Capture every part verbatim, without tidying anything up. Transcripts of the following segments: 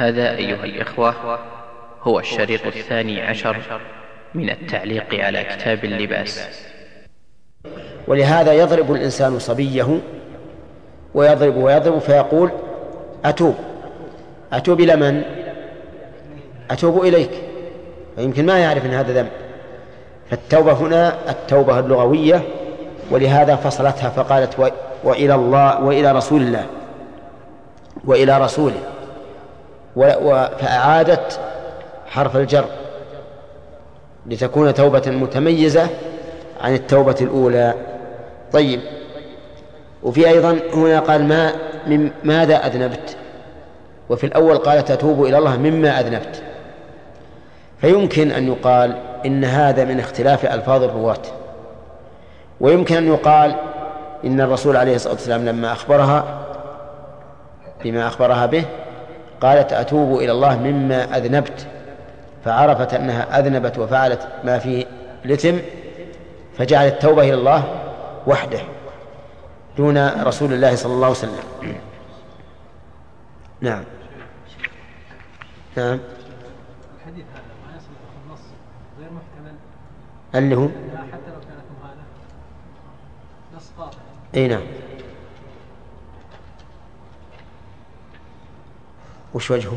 هذا أيها الإخوة هو الشريط الثاني عشر من التعليق على كتاب اللباس. ولهذا يضرب الإنسان صبيه ويضرب ويضرب فيقول أتوب أتوب إلى من؟ أتوب إليك، ويمكن ما يعرف أن هذا ذنب. فالتوبة هنا التوبة اللغوية، ولهذا فصلتها فقالت وإلى الله وإلى رسول الله وإلى رسوله، فأعادت حرف الجر لتكون توبة متميزة عن التوبة الأولى. طيب، وفي أيضا هنا قال ما من ماذا أذنبت، وفي الأول قال تتوب إلى الله مما أذنبت، فيمكن أن يقال إن هذا من اختلاف ألفاظ الرواة، ويمكن أن يقال إن الرسول عليه الصلاة والسلام لما أخبرها بما أخبرها به قالت أتوب إلى الله مما أذنبت، فعرفت أنها أذنبت وفعلت ما فيه الإثم، فجعلت التوبة إلى الله وحده دون رسول الله صلى الله عليه وسلم. نعم نعم. الحديث هذا ما يصل في النص غير محتمل اللي هو حتى لو كانت مهانة نص قاطع. اي نعم. وش وجهه؟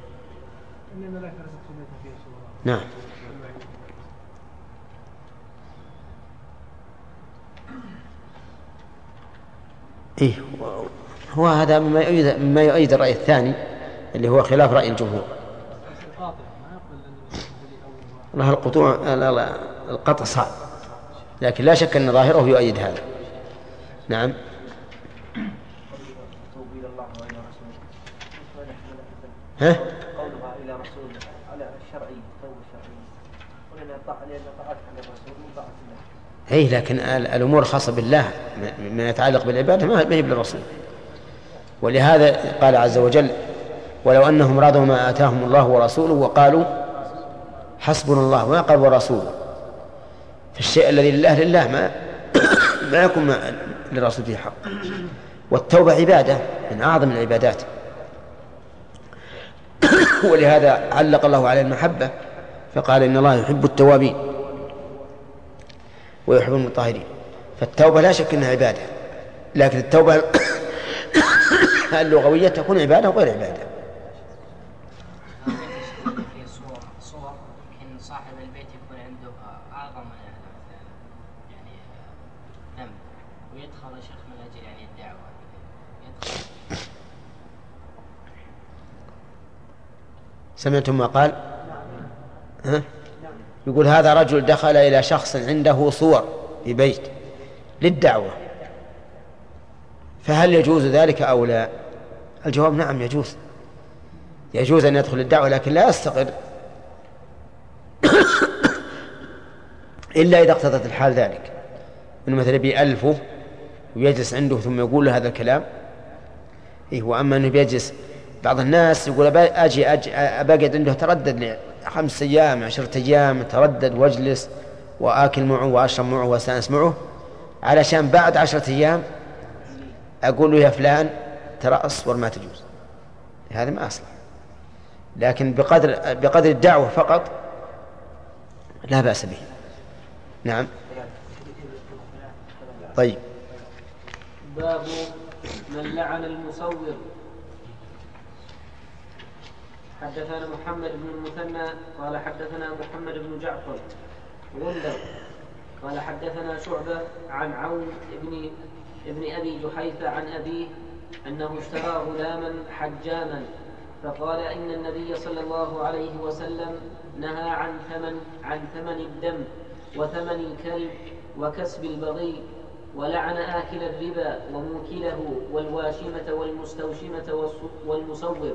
نعم. إيه هو هذا مما يؤيد, مما يؤيد الرأي الثاني اللي هو خلاف رأي الجمهور. الله القطوع القطع صعب، لكن لا شك أن ظاهره يؤيد هذا. نعم. ها؟ قولها إلى رسول على الشرعي التوبة الشرعية، ولأن طاعة لأن طاعة الرسول وطاعة الله. أي لكن الأمور خاصة بالله ما يتعلق بالعبادة ما يجب للرسول، ولهذا قال عز وجل ولو أنهم رضوا ما آتاهم الله ورسوله وقالوا حسبنا الله، وما قال ورسوله، فالشيء الذي لله لله ما ما يكون للرسول فيه حق. والتوبة عبادة من أعظم العبادات، ولهذا علق الله على المحبة فقال إن الله يحب التوابين ويحب المطهرين. فالتوبة لا شك أنها عبادة، لكن التوبة اللغوية تكون عبادة وغير عبادة. في صور صور يمكن صاحب البيت يكون عنده أعظم يعني ذنب ويدخل شيخ من أجل يعني الدعوة يدخل. سمعتم ما قال؟ ها؟ يقول هذا رجل دخل إلى شخص عنده صور في بيت للدعوة، فهل يجوز ذلك أو لا؟ الجواب نعم يجوز، يجوز أن يدخل الدعوة، لكن لا يستقر إلا إذا اقتضت الحال ذلك، إنه مثلا بيألفه ويجلس عنده ثم يقول له هذا الكلام. إيه، وأما أنه بيجلس بعض الناس يقول أجي أجي أبقعد عنده تردد لي خمس أيام عشرة أيام تردد واجلس وآكل معه وأشرب معه وأستأنس معه علشان بعد عشرة أيام أقول له يا فلان ترى أصور ما تجوز، هذا ما أصلح. لكن بقدر بقدر الدعوة فقط لا بأس به. نعم. طيب. باب من لعن المصور. حدثنا محمد بن المثنى قال حدثنا محمد بن جعفر غندر قال حدثنا شعبة عن عون ابن ابن أبي جحيفة عن أبيه أنه اشترى غلاما حجاما، فقال إن النبي صلى الله عليه وسلم نهى عن ثمن عن ثمن الدم وثمن الكلب وكسب البغي، ولعن آكل الربا وموكله والواشمة والمستوشمة والمصور.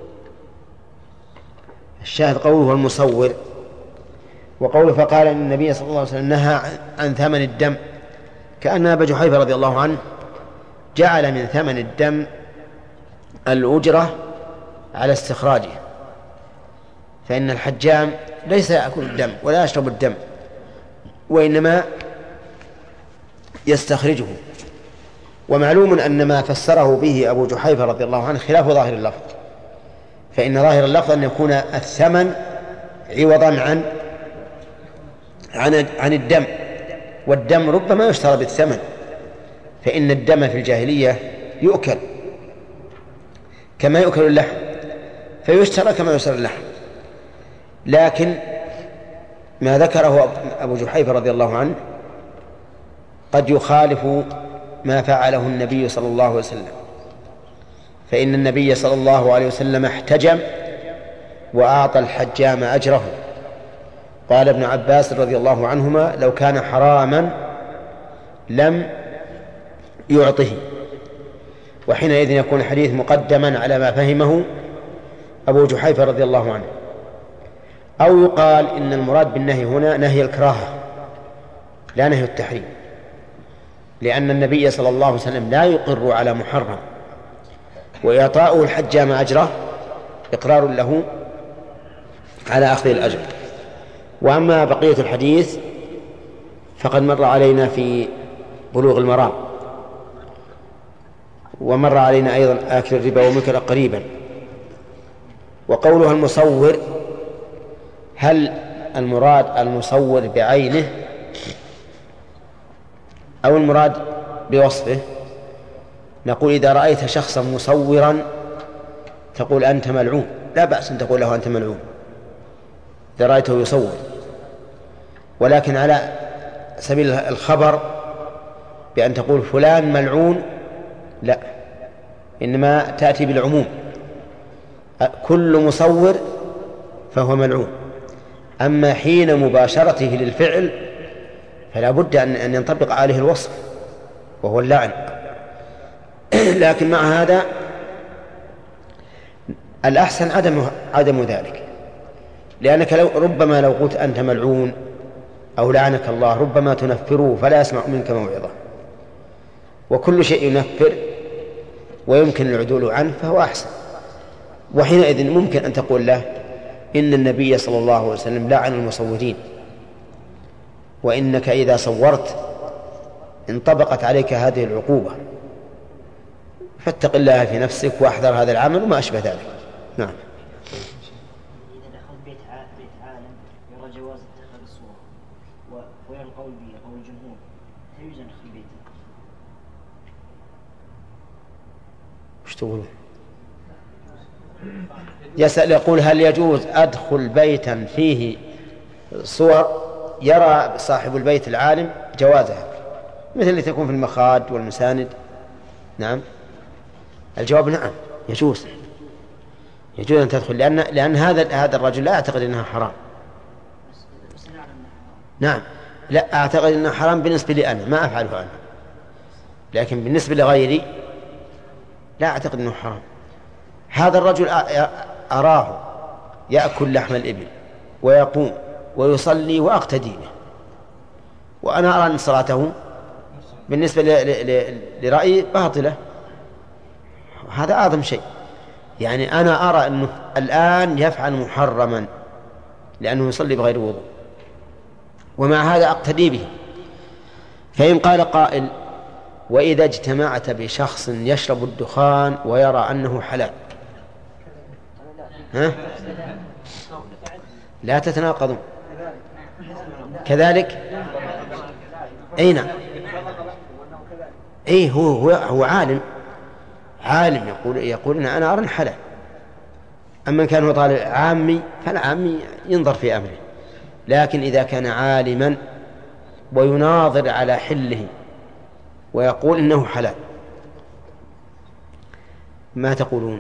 الشاهد قوله المصور، وقوله فقال إن النبي صلى الله عليه وسلم نهى عن ثمن الدم، كأن أبا جحيفة رضي الله عنه جعل من ثمن الدم الأجرة على استخراجه، فإن الحجام ليس يأكل الدم ولا يشرب الدم، وإنما يستخرجه. ومعلوم أن ما فسره به أبو جحيفة رضي الله عنه خلاف ظاهر اللفظ، فإن ظاهر اللفظ أن يكون الثمن عوضا عن عن عن الدم، والدم ربما يشترى بالثمن، فإن الدم في الجاهلية يؤكل كما يؤكل اللحم، فيشترى كما يشترى اللحم. لكن ما ذكره أبو جحيفة رضي الله عنه قد يخالف ما فعله النبي صلى الله عليه وسلم، فإن النبي صلى الله عليه وسلم احتجم وأعطى الحجام أجره. قال ابن عباس رضي الله عنهما: لو كان حراما لم يعطه. وحينئذ يكون الحديث مقدما على ما فهمه أبو جحيفة رضي الله عنه. أو يقال إن المراد بالنهي هنا نهي الكراهة لا نهي التحريم، لأن النبي صلى الله عليه وسلم لا يقر على محرم، وإعطاؤه الحجام أجره إقرار له على أخذ الأجر. وأما بقية الحديث فقد مر علينا في بلوغ المرام، ومر علينا أيضا آكل الربا ومنكر قريبا. وقولها المصور، هل المراد المصور بعينه أو المراد بوصفه؟ نقول إذا رأيت شخصا مصورا تقول أنت ملعون، لا بأس أن تقول له أنت ملعون إذا رأيته يصور، ولكن على سبيل الخبر بأن تقول فلان ملعون لا، إنما تأتي بالعموم، كل مصور فهو ملعون. أما حين مباشرته للفعل فلا بد أن ينطبق عليه الوصف وهو اللعن. لكن مع هذا الأحسن عدم عدم ذلك، لأنك لو ربما لو قلت أنت ملعون أو لعنك الله ربما تنفره فلا يسمع منك موعظة، وكل شيء ينفر ويمكن العدول عنه فهو أحسن. وحينئذ ممكن أن تقول له إن النبي صلى الله عليه وسلم لعن المصورين، وإنك إذا صورت انطبقت عليك هذه العقوبة، فاتق الله في نفسك واحذر هذا العمل وما أشبه ذلك. نعم. إذا دخل بيت بيت عالم يرى جواز اتخاذ الصورة ويرى القول به قول الجمهور، هل يجوز أن يدخل بيته؟ وش تقولون؟ يسأل يقول هل يجوز أدخل بيتا فيه صور يرى صاحب البيت العالم جوازها مثل اللي تكون في المخاد والمساند؟ نعم، الجواب نعم، يجوز يجوز أن تدخل، لأن لأن هذا هذا الرجل لا أعتقد أنها حرام. نعم، لا أعتقد أنها حرام بالنسبة لي أنا، ما أفعله أنا، لكن بالنسبة لغيري لا أعتقد أنه حرام. هذا الرجل أراه يأكل لحم الإبل ويقوم ويصلي وأقتدي به، وأنا أرى أن صلاته بالنسبة لرأيي باطلة. هذا أعظم شيء، يعني أنا أرى أنه الآن يفعل محرما لأنه يصلي بغير وضوء، ومع هذا أقتدي به. فإن قال قائل وإذا اجتمعت بشخص يشرب الدخان ويرى أنه حلال، ها؟ لا تتناقضوا كذلك. أي نعم، أي هو هو, هو عالم عالم يقول يقول إن أنا أرى حلال. أما كان هو طالب عامي فالعامي ينظر في أمره، لكن إذا كان عالما ويناظر على حله ويقول إنه حلال، ما تقولون؟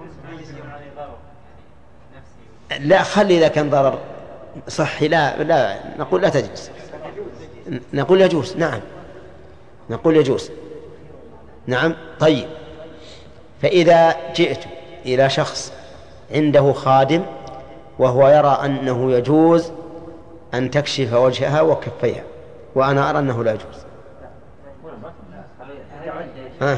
لا، خلي إذا كان ضرر صحي لا لا نقول لا تجلس، نقول يجوز. نعم، نقول يجوز. نعم. طيب، فإذا جئت إلى شخص عنده خادم وهو يرى أنه يجوز أن تكشف وجهها وكفيها، وأنا أرى أنه لا يجوز، ها؟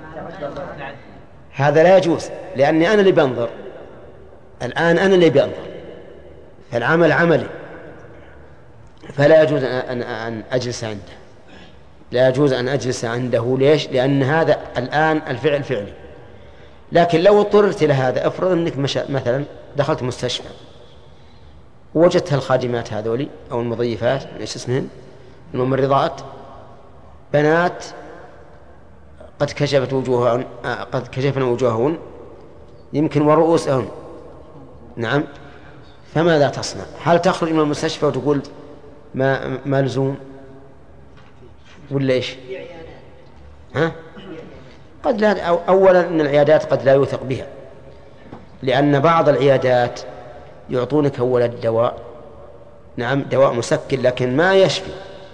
هذا لا يجوز، لأني أنا اللي بنظر الآن، أنا اللي بنظر، فالعمل عملي، فلا يجوز أن أن أجلس عنده، لا يجوز أن أجلس عنده. ليش؟ لأن هذا الآن الفعل فعلي. لكن لو اضطررت إلى هذا، افرض أنك مثلا دخلت مستشفى ووجدت الخادمات هذولي أو المضيفات ايش اسمهن الممرضات بنات قد كشفت وجوههن قد كشفن وجوههن يمكن ورؤوسهن، نعم، فماذا تصنع؟ هل تخرج من المستشفى وتقول ما ما لزوم ولا ايش؟ ها؟ قد لا. أولا أن العيادات قد لا يوثق بها، لأن بعض العيادات يعطونك أولا الدواء، نعم، دواء مسكن لكن ما يشفي،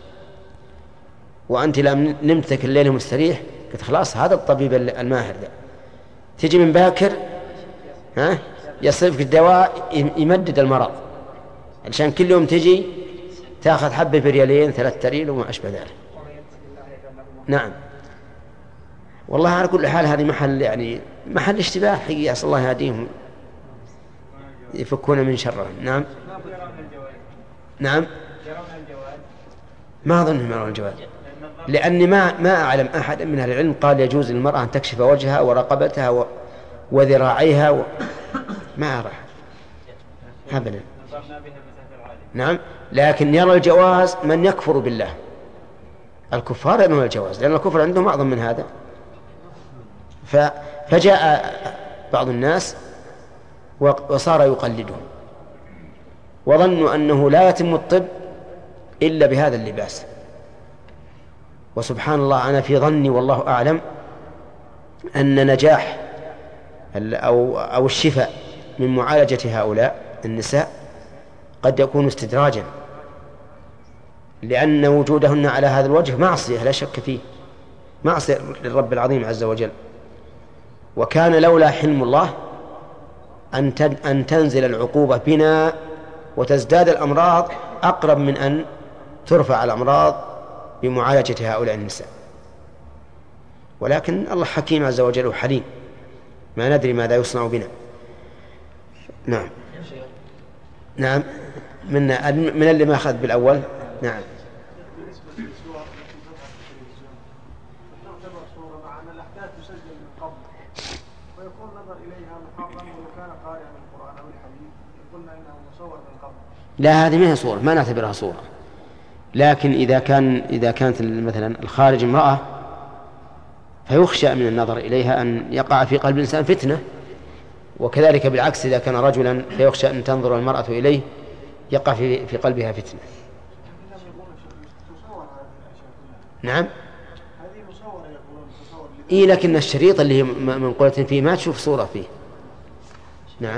وأنت لم نمتك الليل مستريح، قلت خلاص هذا الطبيب الماهر ده، تجي من باكر ها يصرفك الدواء يمدد المرض، علشان كل يوم تجي تأخذ حبة بريالين ثلاثة ريال وما أشبه ذلك. نعم، والله على كل حال هذه محل يعني محل اشتباه حقيقة، أسأل الله يهديهم يفكون من شرهم. نعم نعم ما أظنهم يرون الجواز، لأني ما ما أعلم أحد من أهل العلم قال يجوز للمرأة أن تكشف وجهها ورقبتها و... وذراعيها و... ما أرى أبدا. نعم، لكن يرى الجواز من يكفر بالله، الكفار يرون الجواز لأن الكفر عندهم أعظم من هذا. ف... فجاء بعض الناس وصار يقلدهم وظنوا أنه لا يتم الطب إلا بهذا اللباس. وسبحان الله أنا في ظني والله أعلم أن نجاح أو, أو الشفاء من معالجة هؤلاء النساء قد يكون استدراجا، لأن وجودهن على هذا الوجه معصية لا شك فيه، معصية للرب العظيم عز وجل. وكان لولا حلم الله أن تنزل العقوبة بنا وتزداد الأمراض أقرب من أن ترفع الأمراض بمعالجة هؤلاء النساء. ولكن الله حكيم عز وجل وحليم، ما ندري ماذا يصنع بنا. نعم نعم من من اللي ما أخذ بالأول. نعم لا، هذه ما هي صورة، ما نعتبرها صورة. لكن إذا كان إذا كانت مثلا الخارج امرأة فيخشى من النظر إليها أن يقع في قلب الإنسان فتنة، وكذلك بالعكس إذا كان رجلا فيخشى أن تنظر المرأة إليه يقع في في قلبها فتنة. نعم إيه، لكن الشريط اللي من قولة فيه ما تشوف صورة فيه. نعم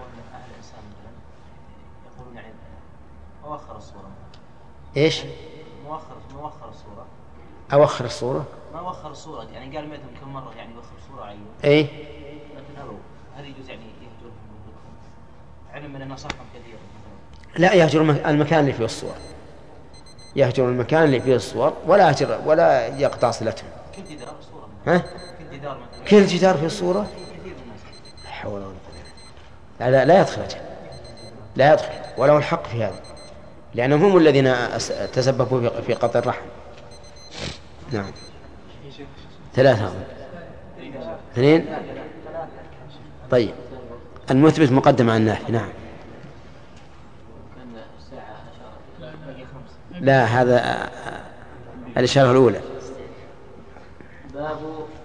إيش؟ مؤخر مؤخر الصورة. أوخر الصورة؟ ما أوخر الصورة، يعني قال ميتهم كم مرة يعني يوخر الصورة عيون. إيه؟ لكن هذا هل يجوز يعني يهجرهم علم من النصائح كثيرة؟ لا، يهجر المكان اللي فيه الصور، يهجر المكان اللي فيه الصور ولا يهجر ولا يقطع صلتهم. كل جدار الصورة. ها؟ كل جدار مثلا. كل جدار فيه الصورة؟ كثير من الناس. لا حول ولا قوة إلا بالله. لا لا يدخل أجل. لا يدخل وله الحق في هذا، لأنهم هم الذين تسببوا في قطع الرحم. نعم ثلاثة اثنين. طيب المثبت مقدم عن النافي. نعم لا، هذا الإشارة الأولى. باب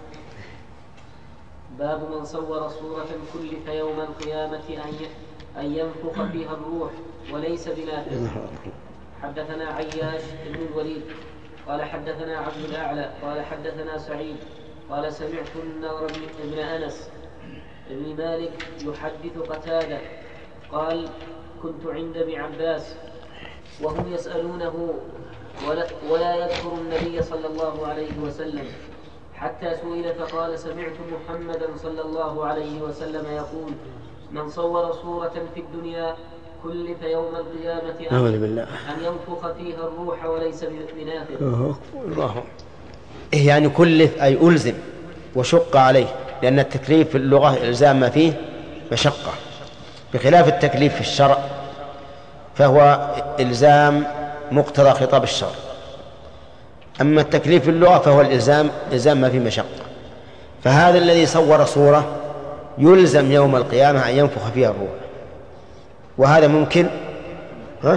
باب من صور صورة كلف يوم القيامة أن ينفخ فيها الروح وليس بنافخ. حدثنا عياش بن الوليد قال حدثنا عبد الأعلى قال حدثنا سعيد قال سمعت النضر بن أنس بن مالك يحدث قتادة قال كنت عند ابن عباس وهم يسألونه ولا, ولا يذكر النبي صلى الله عليه وسلم، حتى سئل فقال سمعت محمدا صلى الله عليه وسلم يقول من صور صورة في الدنيا كلف يوم القيامة أن ينفخ فيها الروح وليس بنافخ. يعني كلف أي ألزم وشق عليه، لأن التكليف في اللغة إلزام ما فيه مشقة، بخلاف التكليف في الشرع فهو إلزام مقتضى خطاب الشرع. أما التكليف في اللغة فهو الإلزام إلزام ما فيه مشقة. فهذا الذي صور صورة يلزم يوم القيامة أن ينفخ فيها الروح، وهذا ممكن؟ ها؟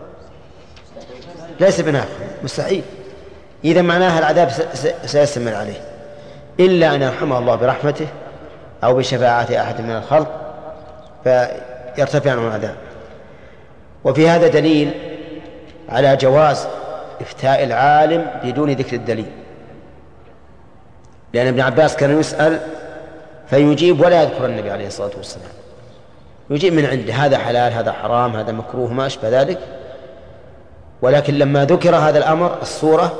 ليس بنافخ، مستحيل. إذا معناها العذاب سيستمر عليه إلا أن يرحمه الله برحمته أو بشفاعة أحد من الخلق فيرتفع عنه العذاب. وفي هذا دليل على جواز إفتاء العالم بدون ذكر الدليل، لأن ابن عباس كان يسأل فيجيب ولا يذكر النبي عليه الصلاة والسلام، يجيب من عنده هذا حلال هذا حرام هذا مكروه ما أشبه ذلك، ولكن لما ذكر هذا الأمر الصورة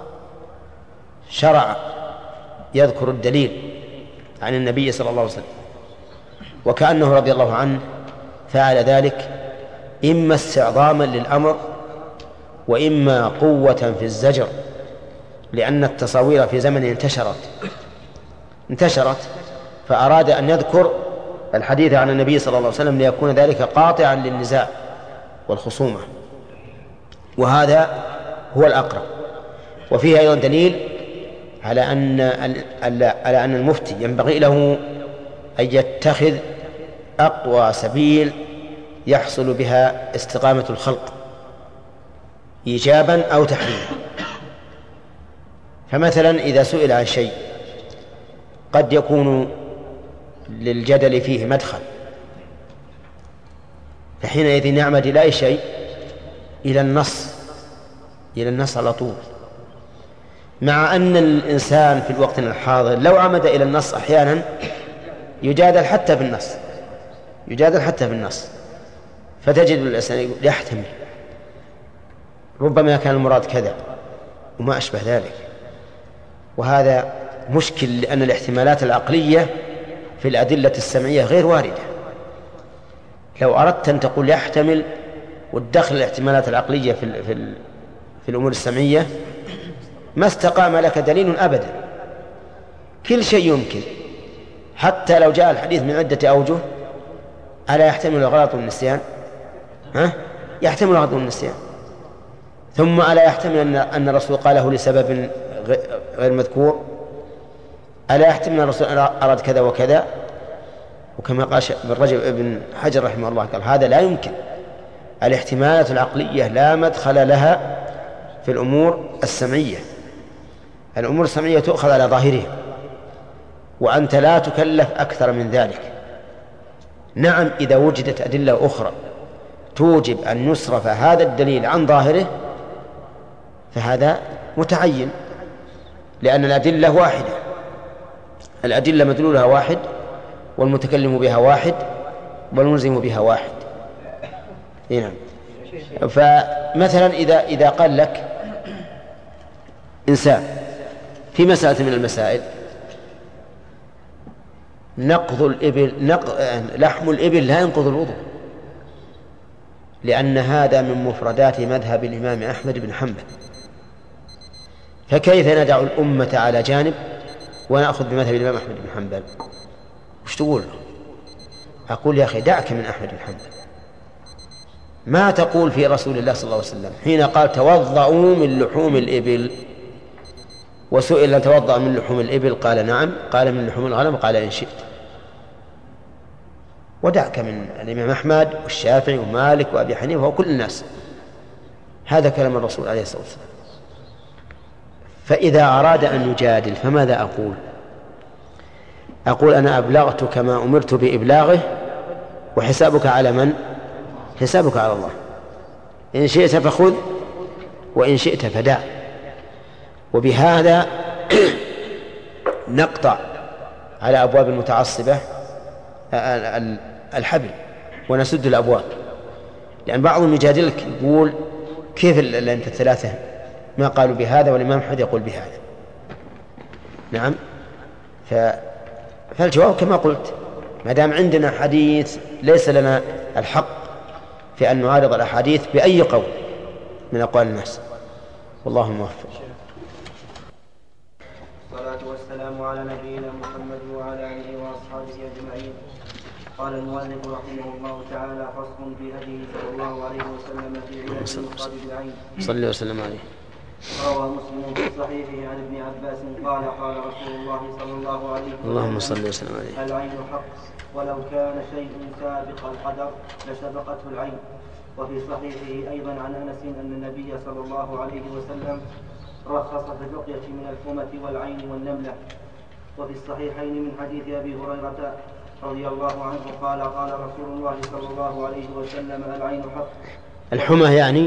شرع يذكر الدليل عن النبي صلى الله عليه وسلم، وكأنه رضي الله عنه فعل ذلك إما استعظاما للأمر وإما قوة في الزجر، لأن التصاوير في زمنه انتشرت انتشرت فأراد أن يذكر الحديث عن النبي صلى الله عليه وسلم ليكون ذلك قاطعا للنزاع والخصومة، وهذا هو الأقرب. وفيه أيضا دليل على أن على أن المفتي ينبغي له أن يتخذ أقوى سبيل يحصل بها استقامة الخلق إيجابا أو تحريما. فمثلا إذا سئل عن شيء قد يكون للجدل فيه مدخل، فحينئذ يعمد إلى أي شيء؟ إلى النص إلى النص على طول، مع أن الإنسان في الوقت الحاضر لو عمد إلى النص أحيانا يجادل حتى في النص يجادل حتى في النص فتجد الإنسان يحتمل ربما كان المراد كذا وما أشبه ذلك، وهذا مشكل لأن الاحتمالات العقلية في الأدلة السمعية غير واردة. لو أردت أن تقول يحتمل وتدخل الاحتمالات العقلية في, في, في الأمور السمعية ما استقام لك دليل أبدا. كل شيء يمكن، حتى لو جاء الحديث من عدة أوجه ألا يحتمل الغلط والنسيان؟ ها؟ يحتمل الغلط والنسيان. ثم ألا يحتمل أن أن الرسول قاله لسبب غير مذكور؟ ألا يحتمل أن الرسول أراد كذا وكذا؟ وكما قال ابن رجب ابن حجر رحمه الله قال هذا لا يمكن. الاحتمالات العقلية لا مدخل لها في الأمور السمعية. الأمور السمعية تؤخذ على ظاهرها وأنت لا تكلف أكثر من ذلك. نعم إذا وجدت أدلة أخرى توجب أن يصرف هذا الدليل عن ظاهره فهذا متعين، لأن الأدلة واحدة، الأدلة مدلولها واحد والمتكلم بها واحد والملزم بها واحد. نعم. فمثلا إذا إذا قال لك إنسان في مسألة من المسائل نقض الإبل نقض لحم الإبل لا ينقض الوضوء، لأن هذا من مفردات مذهب الإمام أحمد بن حنبل، فكيف ندع الأمة على جانب ونأخذ بمذهب الإمام أحمد بن حنبل؟ وش تقول؟ أقول يا أخي دعك من أحمد بن حنبل، ما تقول في رسول الله صلى الله عليه وسلم حين قال توضؤوا من لحوم الإبل، وسئل أن توضأ من لحوم الإبل قال نعم، قال من لحوم الغنم قال إن شئت. ودعك من الإمام أحمد والشافعي ومالك وأبي حنيفة وكل الناس، هذا كلام الرسول عليه الصلاة والسلام. فإذا أراد أن يجادل فماذا أقول؟ أقول أنا أبلغت كما أمرت بإبلاغه وحسابك على من؟ حسابك على الله، إن شئت فخذ وإن شئت فدع. وبهذا نقطع على أبواب المتعصبة الحبل ونسد الأبواب، لأن بعضهم يجادلك يقول كيف أنت الثلاثة ما قالوا بهذا والإمام أحمد يقول بهذا؟ نعم. ف... فالجواب كما قلت، ما دام عندنا حديث ليس لنا الحق في أن نعارض الأحاديث بأي قول من أقوال الناس، والله موفق. والصلاة والسلام على نبينا محمد وعلى آله وأصحابه أجمعين. قال المؤلف رحمه الله تعالى: فصل في هديه صلى الله عليه وسلم في علاج مصاب العين. صلى وسلم عليه. روى مسلم في صحيحه عن ابن عباس قال قال رسول الله صلى الله عليه وسلم اللهم صل وسلم عليه. العين حق ولو كان شيء سابق القدر لسبقته العين. وفي صحيحه أيضا عن أنس أن النبي صلى الله عليه وسلم رخص في الرقية من الحمة والعين والنملة. وفي الصحيحين من حديث أبي هريرة رضي الله عنه قال قال رسول الله صلى الله عليه وسلم العين حق. الحمى يعني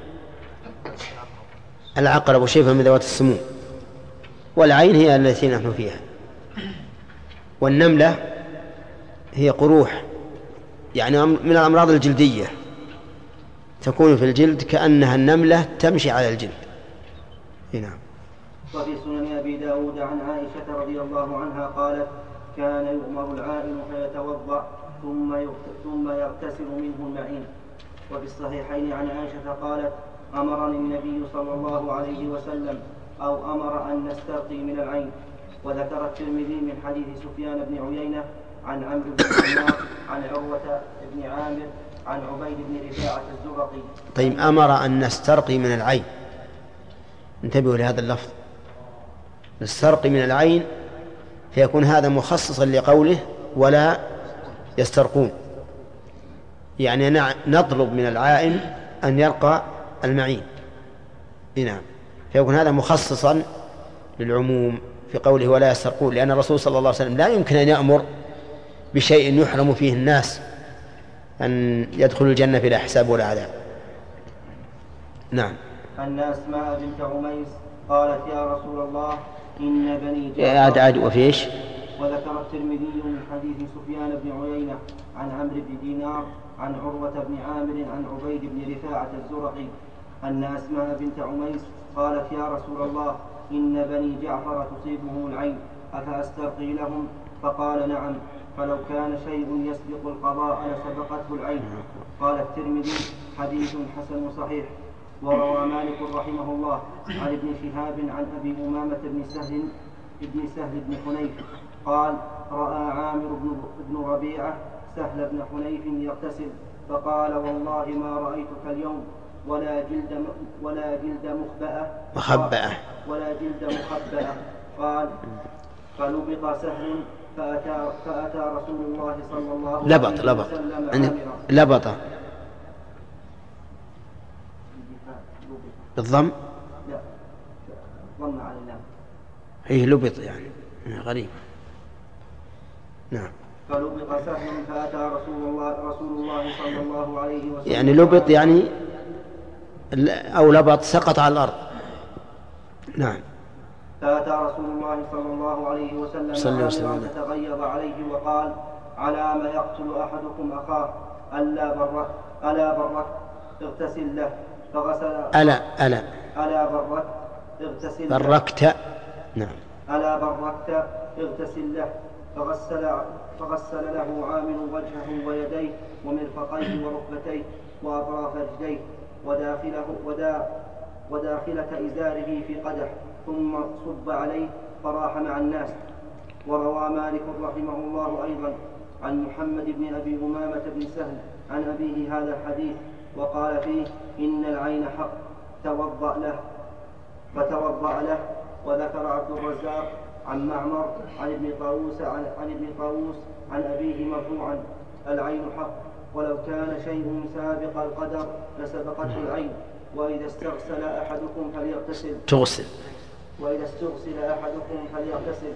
العقرب وشيفها من ذوات السموم، والعين هي التي نحن فيها، والنملة هي قروح يعني من الأمراض الجلدية تكون في الجلد كأنها النملة تمشي على الجلد. نعم. وفي سنن أبي داود عن عائشة رضي الله عنها قالت كان يؤمر العائن فيتوضأ ثم يغتسل منه المعين. وفي الصحيحين عن عائشة قالت أمرني النبي صلى الله عليه وسلم أو أمر أن نسترقي من العين. وذكر الترمذي من حديث سفيان بن عيينة عن عمرو بن دينار عن عروة بن عامر عن عبيد بن رفاعة الزرقي. طيب، أمر أن نسترقي من العين، انتبهوا لهذا اللفظ، نسترقي من العين، فيكون هذا مخصصا لقوله ولا يسترقون، يعني نطلب من العائن أن يرقى المعين. نعم، فيكون هذا مخصصا للعموم في قوله ولا يسترقون، لأن الرسول صلى الله عليه وسلم لا يمكن أن يأمر بشيء يحرم فيه الناس أن يدخلوا الجنة بلا حساب ولا عذاب. نعم. أن أسماء بنت عميس قالت يا رسول الله إن بني جعفر عاد عاد وفيش. وذكر الترمذي من حديث سفيان بن عيينة عن عمرو بن دينار عن عروة بن عامر عن عبيد بن رفاعة الزرقي أن أسماء بنت عميس قالت يا رسول الله إن بني جعفر تصيبهم العين أفأسترقي لهم؟ فقال نعم، فلو كان شيء يسبق القضاء لسبقته العين. قال الترمذي حديث حسن صحيح. وروى مالك رحمه الله عن ابن شهاب عن أبي أمامة بن سهل ابن سهل بن حنيف قال رأى عامر بن ربيعة سهل بن حنيف يغتسل فقال والله ما رأيتك اليوم ولا جلد ولا جلد مخبأة مخبأة ولا جلد مخبأة. قال فلبط سهل فأتى, فأتى رسول الله صلى الله عليه لبط لبط وسلم لبط بالضم؟ لا، ضم على اللام. هي لبط يعني غريب. نعم. فلبط سهل فأتى رسول الله رسول الله صلى الله عليه وسلم يعني لبط يعني أو لبط سقط على الأرض. نعم. فأتى رسول الله صلى الله عليه وسلم عامرا فتغيظ عليه وقال على ما يقتل أحدكم أخاه ألا برك ألا برك اغتسل له فغسل ألا ألا ألا برك اغتسل له بركت. نعم. ألا بركت اغتسل له فغسل فغسل له عامر وجهه ويديه ومرفقيه وركبتيه وأطراف رجليه وداخله ودا وداخلة إزاره في قدح ثم صب عليه فراح مع الناس. وروى مالك رحمه الله أيضا عن محمد بن أبي أمامة بن سهل عن أبيه هذا الحديث وقال فيه إن العين حق توضأ له فتوضأ له. وذكر عبد الرزاق عن معمر عن ابن طاووس عن, عن ابن طاووس عن أبيه مرفوعا العين حق ولو كان شيء سابق القدر لسبقته العين. وإذا استغسل أحدكم فليغتسل تغسل وإذا استغسل أحدكم فليغتسل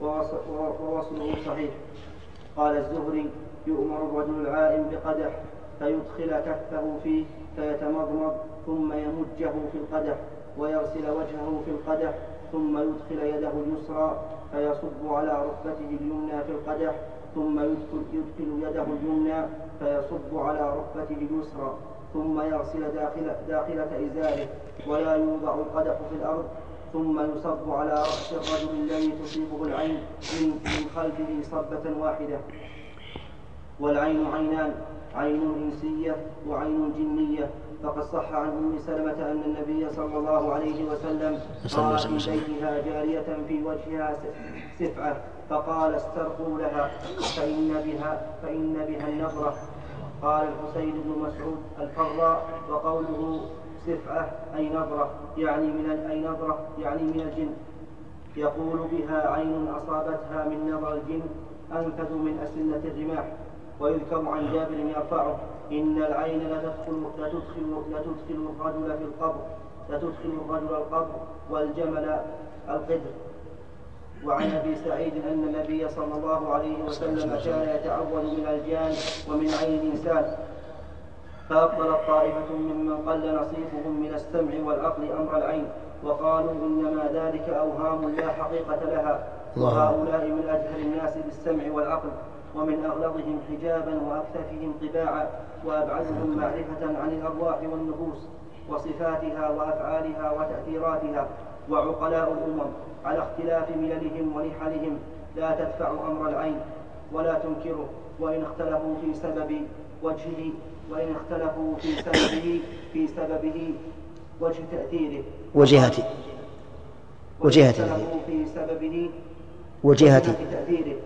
ووصله صحيح. قال الزهري يؤمر الرجل العائم بقدح فيدخل كفه فيه فيتمضمض ثم يمجه في القدح ويغسل وجهه في القدح ثم يدخل يده اليسرى فيصب على ركبته اليمنى في القدح ثم يدخل, يدخل يده اليمنى فيصب على ركبته اليسرى ثم يغسل داخل داخلة إزاره ولا يوضع القدح في الأرض ثم يصب على رأس الرجل الذي تصيبه العين من خلفه صبة واحدة. والعين عينان، عين إنسية وعين جنية. فقد صح عن أم سلمة أن النبي صلى الله عليه وسلم رأى في بيتها جارية في وجهها سفعة فقال استرقوا لها فإن بها, فإن بها النظرة. قال الحسين بن مسعود الفراء وقوله سفعة أي نظرة يعني من أي نظرة يعني من الجن، يقول بها عين أصابتها من نظر الجن أنفذ من أسنة الرماح. ويذكر عن جابر يرفعه: إن العين لتدخل, لتدخل, لتدخل الرجل في القبر لتدخل الرجل القبر والجمل القدر. وعن أبي سعيد أن النبي صلى الله عليه وسلم كان يتعوذ من الجان ومن عين الإنسان. فأبطل طائفة ممن قل نصيبهم من السمع والعقل أمر العين، وقالوا إنما ذلك أوهام لا حقيقة لها، وهؤلاء من أجهل الناس بالسمع والعقل، ومن أغلظهم حجابا وأكثفهم طباعا، وأبعدهم معرفة عن الأرواح والنفوس وصفاتها وأفعالها وتأثيراتها. وعقلاء الأمم على اختلاف مللهم ونحلهم لا تدفع أمر العين ولا تنكره، وإن اختلفوا في سبب وجهه وإن اختلفوا في سببه في سببه وجه تأثيره وجهته وجهته في سببه وجهة تأثيره.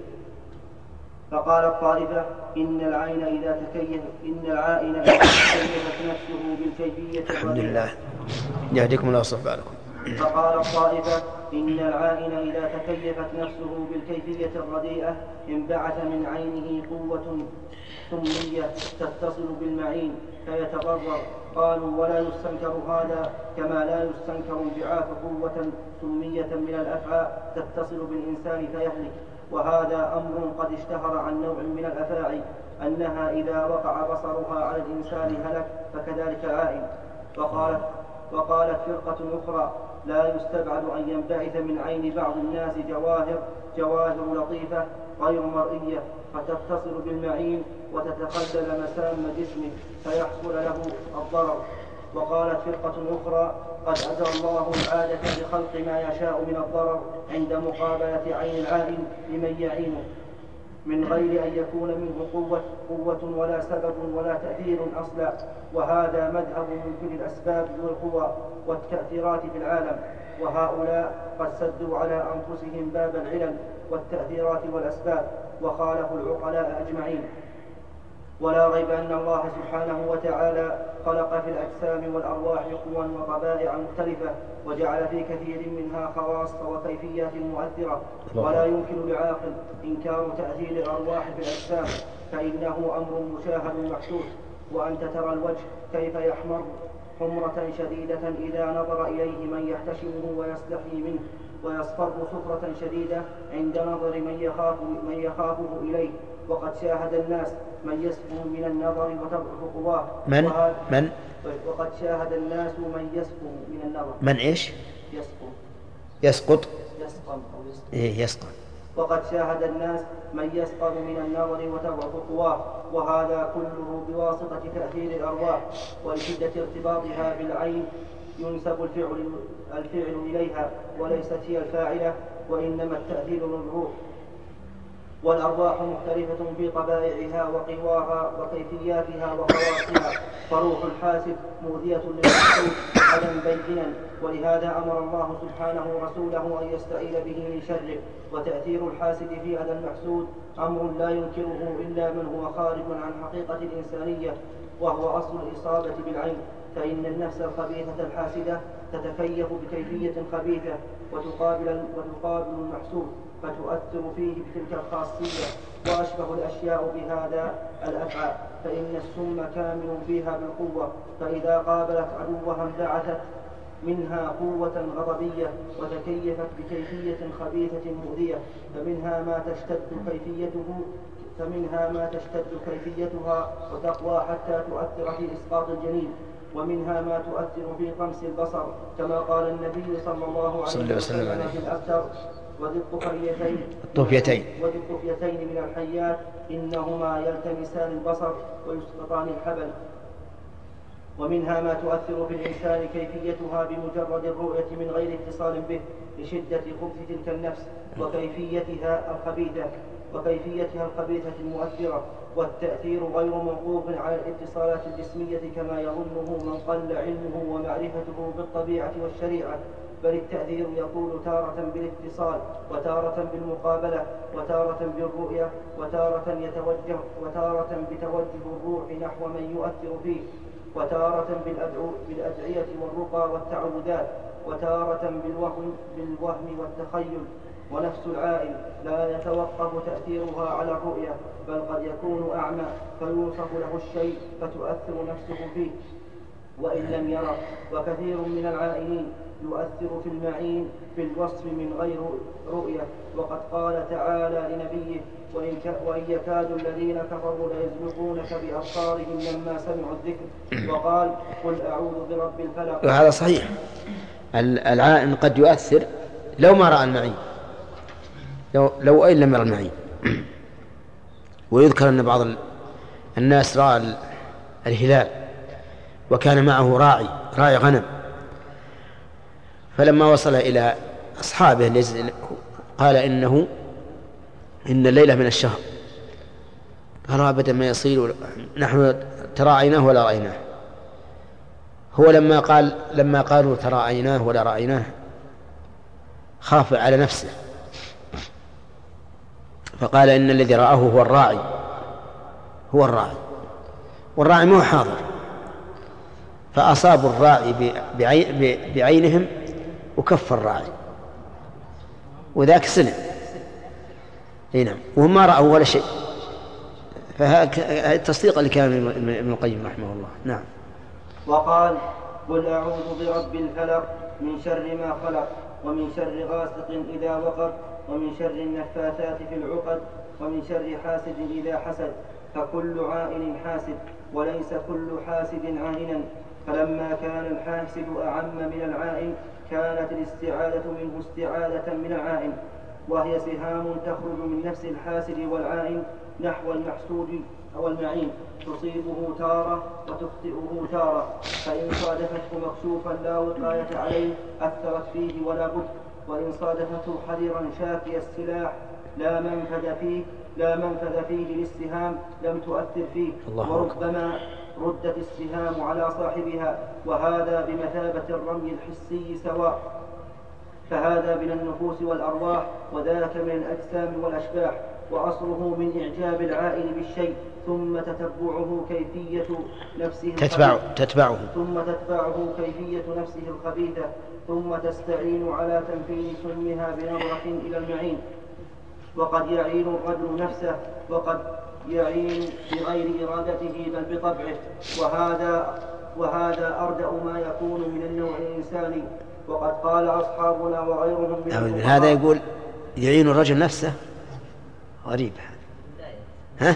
فقال الطائفة: إن العين إذا تكيف إن العائن إذا تكيفت نفسه بالكيفية الحمد لله يهديكم الله ويصلح بالكم. فقال الطائفة: إن العائن إذا تكيفت نفسه بالكيفية الرديئة انبعث من عينه قوة ثمية تتصل بالمعين فيتضرر. قالوا: ولا يستنكر هذا كما لا يستنكر انبعاث قوة ثمية من الأفعى تتصل بالإنسان فيهلك. وهذا أمر قد اشتهر عن نوع من الأفاعي أنها إذا وقع بصرها على الإنسان هلك، فكذلك العائن. وقالت, وقالت فرقة أخرى: لا يستبعد أن ينبعث من عين بعض الناس جواهر جواهر لطيفة غير مرئية فتتصل بالمعين وتتخلل مسام جسمه فيحصل له الضرر. وقالت فرقة أخرى: قد أجرى الله العادة بخلق ما يشاء من الضرر عند مقابلة عين العائن لمن يعينه من غير أن يكون منه قوة, قوة ولا سبب ولا تأثير أصلا. وهذا مذهب من كل الأسباب والقوى والتأثيرات في العالم، وهؤلاء قد سدوا على أنفسهم باب العلل والتأثيرات والأسباب وخالفوا العقلاء أجمعين. ولا ريب أن الله سبحانه وتعالى خلق في الأجسام والأرواح قوى وطبائع مختلفة، وجعل في كثير منها خواص وكيفيات مؤثرة، ولا يمكن لعاقل إنكار تأثير الأرواح في الأجسام، فإنه أمر مشاهد محسوس. وأنت ترى الوجه كيف يحمر حمرة شديدة إذا نظر إليه من يحتشمه ويستحي منه، ويصفر صفرة شديدة عند نظر من يخاف من يخافه إليه. وقد شاهد الناس من يسفو من النظر وتضعف قواه. من من وقد شاهد الناس من يسفو من النظر. من إيش؟ يسقط يسقط يسقط أو يسقط. إيه يسقط. وقد شاهد الناس من يسقط من النظر وتضعف قواه، وهذا كله بواسطة تأثير الأرواح. ولشدة ارتباطها بالعين ينسب الفعل الفعل إليها وليست هي الفاعلة، وإنما التأثير للروح. والأرواح مختلفة في طبائعها وقواها وكيفياتها وخواصها، فروح الحاسب مؤذية للمحسوس عدم بينا، ولهذا أمر الله سبحانه رسوله أن يستعيذ به من شره. وتأثير الحاسد في أذى المحسود أمر لا ينكره إلا من هو خارج عن حقيقة الإنسانية، وهو أصل الإصابة بالعين. فإن النفس الخبيثة الحاسدة تتكيف بكيفية خبيثة وتقابل, وتقابل المحسود فتؤثر فيه بتلك الخاصية. وأشبه الأشياء بهذا الأفعى، فإن السم كامل فيها بالقوة، فإذا قابلت عدوها انبعثت منها قوة غضبية وتكيفت بكيفية خبيثة مؤذية، فمنها ما تشتد كيفيته فمنها ما تشتد كيفيتها وتقوى حتى تؤثر في إسقاط الجنين، ومنها ما تؤثر في طمس البصر، كما قال النبي صلى الله عليه وسلم في الأبتر: وذي الطفيتين الطفيتين وذي الطفيتين من الحيات إنهما يلتمسان البصر ويسقطان الحبل. ومنها ما تؤثر في الإنسان كيفيتها بمجرد الرؤية من غير اتصال به لشدة خبث تلك النفس وكيفيتها الخبيثة وكيفيتها الخبيثة المؤثرة. والتأثير غير موقوف على الاتصالات الجسمية كما يظنه من قل علمه ومعرفته بالطبيعة والشريعة، بل التأثير يكون تارة بالاتصال وتارة بالمقابلة وتارة بالرؤية وتارة يتوجه وتارة بتوجه الروح نحو من يؤثر فيه. وتارة بالأدعية والرقى والتعوذات، وتارة بالوهم, بالوهم والتخيل. ونفس العائل لا يتوقف تأثيرها على الرؤية، بل قد يكون أعمى فيوصف له الشيء فتؤثر نفسه فيه وإن لم يره. وكثير من العائلين يؤثر في المعين في الوصف من غير رؤية. وقد قال تعالى لنبيه: وإن يكاد الذين كفروا ليزلقونك بأبصارهم لما سمعوا الذكر. وقال: قل أعوذ برب الفلق. وهذا صحيح، العائن قد يؤثر لو ما رأى المعين، لو, لو أين لم يرى المعين. ويذكر أن بعض الناس رأى الهلال وكان معه راعي راعي غنم، فلما وصل إلى أصحابه قال إنه إن الليلة من الشهر. قالوا: أبدا ما يصير، نحن تراعيناه ولا رأيناه. هو لما قال لما قالوا تراعيناه ولا رأيناه خاف على نفسه، فقال: إن الذي رآه هو الراعي هو الراعي والراعي مو حاضر. فأصابوا الراعي بعينهم وكف الراعي، وذاك سنة نعم وهم ما رأوا ولا شيء. فهذا التصديق اللي كان ابن القيم رحمه الله. نعم. وقال: قل أعوذ برب الفلق من شر ما خلق، ومن شر غاسق إذا وقب، ومن شر النفاثات في العقد، ومن شر حاسد إذا حسد. فكل عائن حاسد، وليس كل حاسد عائنا. فلما كان الحاسد أعم من العائن كانت الاستعاذة منه استعاذة من العائن، وهي سهام تخرج من نفس الحاسد والعائن نحو المحسود أو المعين، تصيبه تارة وتخطئه تارة. فإن صادفته مكشوفا لا وقاية عليه أثرت فيه ولا بد، وإن صادفته حذرا شاكي السلاح لا منفذ فيه لا منفذ فيه للسهام لم تؤثر فيه، وربما ردت السهام على صاحبها، وهذا بمثابة الرمي الحسي سواء. فهذا من النفوس والأرواح، وذاك من الأجسام والأشباح. وأصله من إعجاب العائل بالشيء ثم تتبعه كيفية نفسه تتبع تتبعه ثم تتبعه كيفية نفسه الخبيثة، ثم تستعين على تنفيذ سمها بنظرة إلى المعين. وقد يعين الرجل نفسه، وقد يعين بغير إرادته بل بطبعه، وهذا وهذا أردأ ما يكون من النوع الإنساني. وقد قال أصحابنا وغيرهم من هذا يقول يعين الرجل نفسه، غريب ها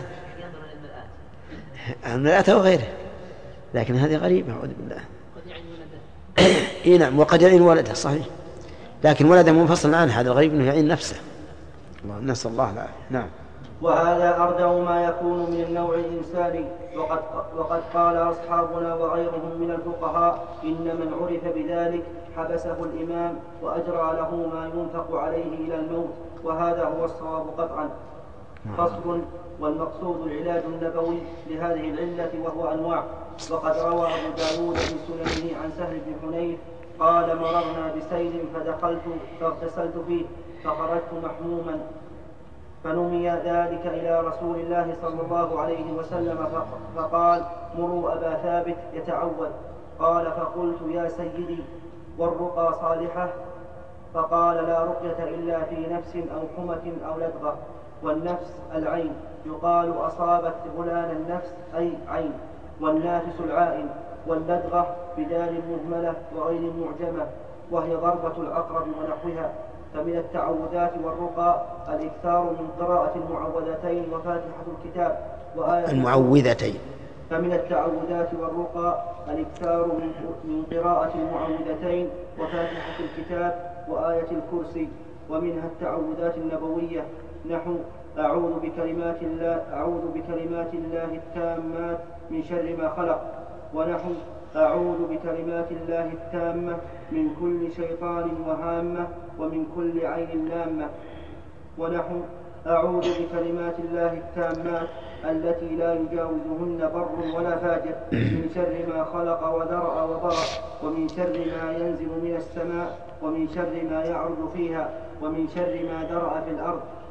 المرأة وغيره، لكن هذه غريبة أعوذ بالله. إيه نعم، وقد يعين ولده صحيح، لكن ولده منفصل عنه، هذا الغريب أنه يعين نفسه. الله نسأل الله العافية. نعم. وهذا أردأ ما يكون من النوع الإنساني. وقد, وقد قال أصحابنا وغيرهم من الفقهاء: إن من عرف بذلك حبسه الإمام وأجرى له ما ينفق عليه إلى الموت، وهذا هو الصواب قطعا. فصل. والمقصود العلاج النبوي لهذه العلة، وهو أنواع. وقد روى أبو داود في سننه عن سهل بن حنيف قال: مررنا بسيل فدخلت فاغتسلت فيه فخرجت محموما، فنمي ذلك إلى رسول الله صلى الله عليه وسلم فقال: مروا أبا ثابت يتعوذ. قال: فقلت: يا سيدي والرقى صالحة؟ فقال: لا رقية إلا في نفس أو حمة أو لدغة. والنفس العين، يقال أصابت غلان النفس أي عين. والنافس العائن. واللدغة بدال مهملة وغير معجمة، وهي ضربة العقرب ونحوها. فمن التعوذات والرقى الإكثار من قراءة المعوذتين وفاتحة الكتاب وآية المعوذتين. فمن التعوذات والرقى الإكثار من قراءة المعوذتين وفاتحة الكتاب وآية الكرسي. ومنها التعوذات النبوية نحو: أعوذ بكلمات الله أعوذ بكلمات الله التامات من شر ما خلق، ونحو: أعوذ بكلمات الله التامة من كل شيطان وهامة ومن كل عين لامة، ونحو: أعوذ بكلمات الله التامات التي لا يجاوزهن بر ولا فاجر من شر ما خلق وذرأ وضرأ، ومن شر ما ينزل من السماء، ومن شر ما يعرج فيها، ومن شر ما ذرأ في الأرض،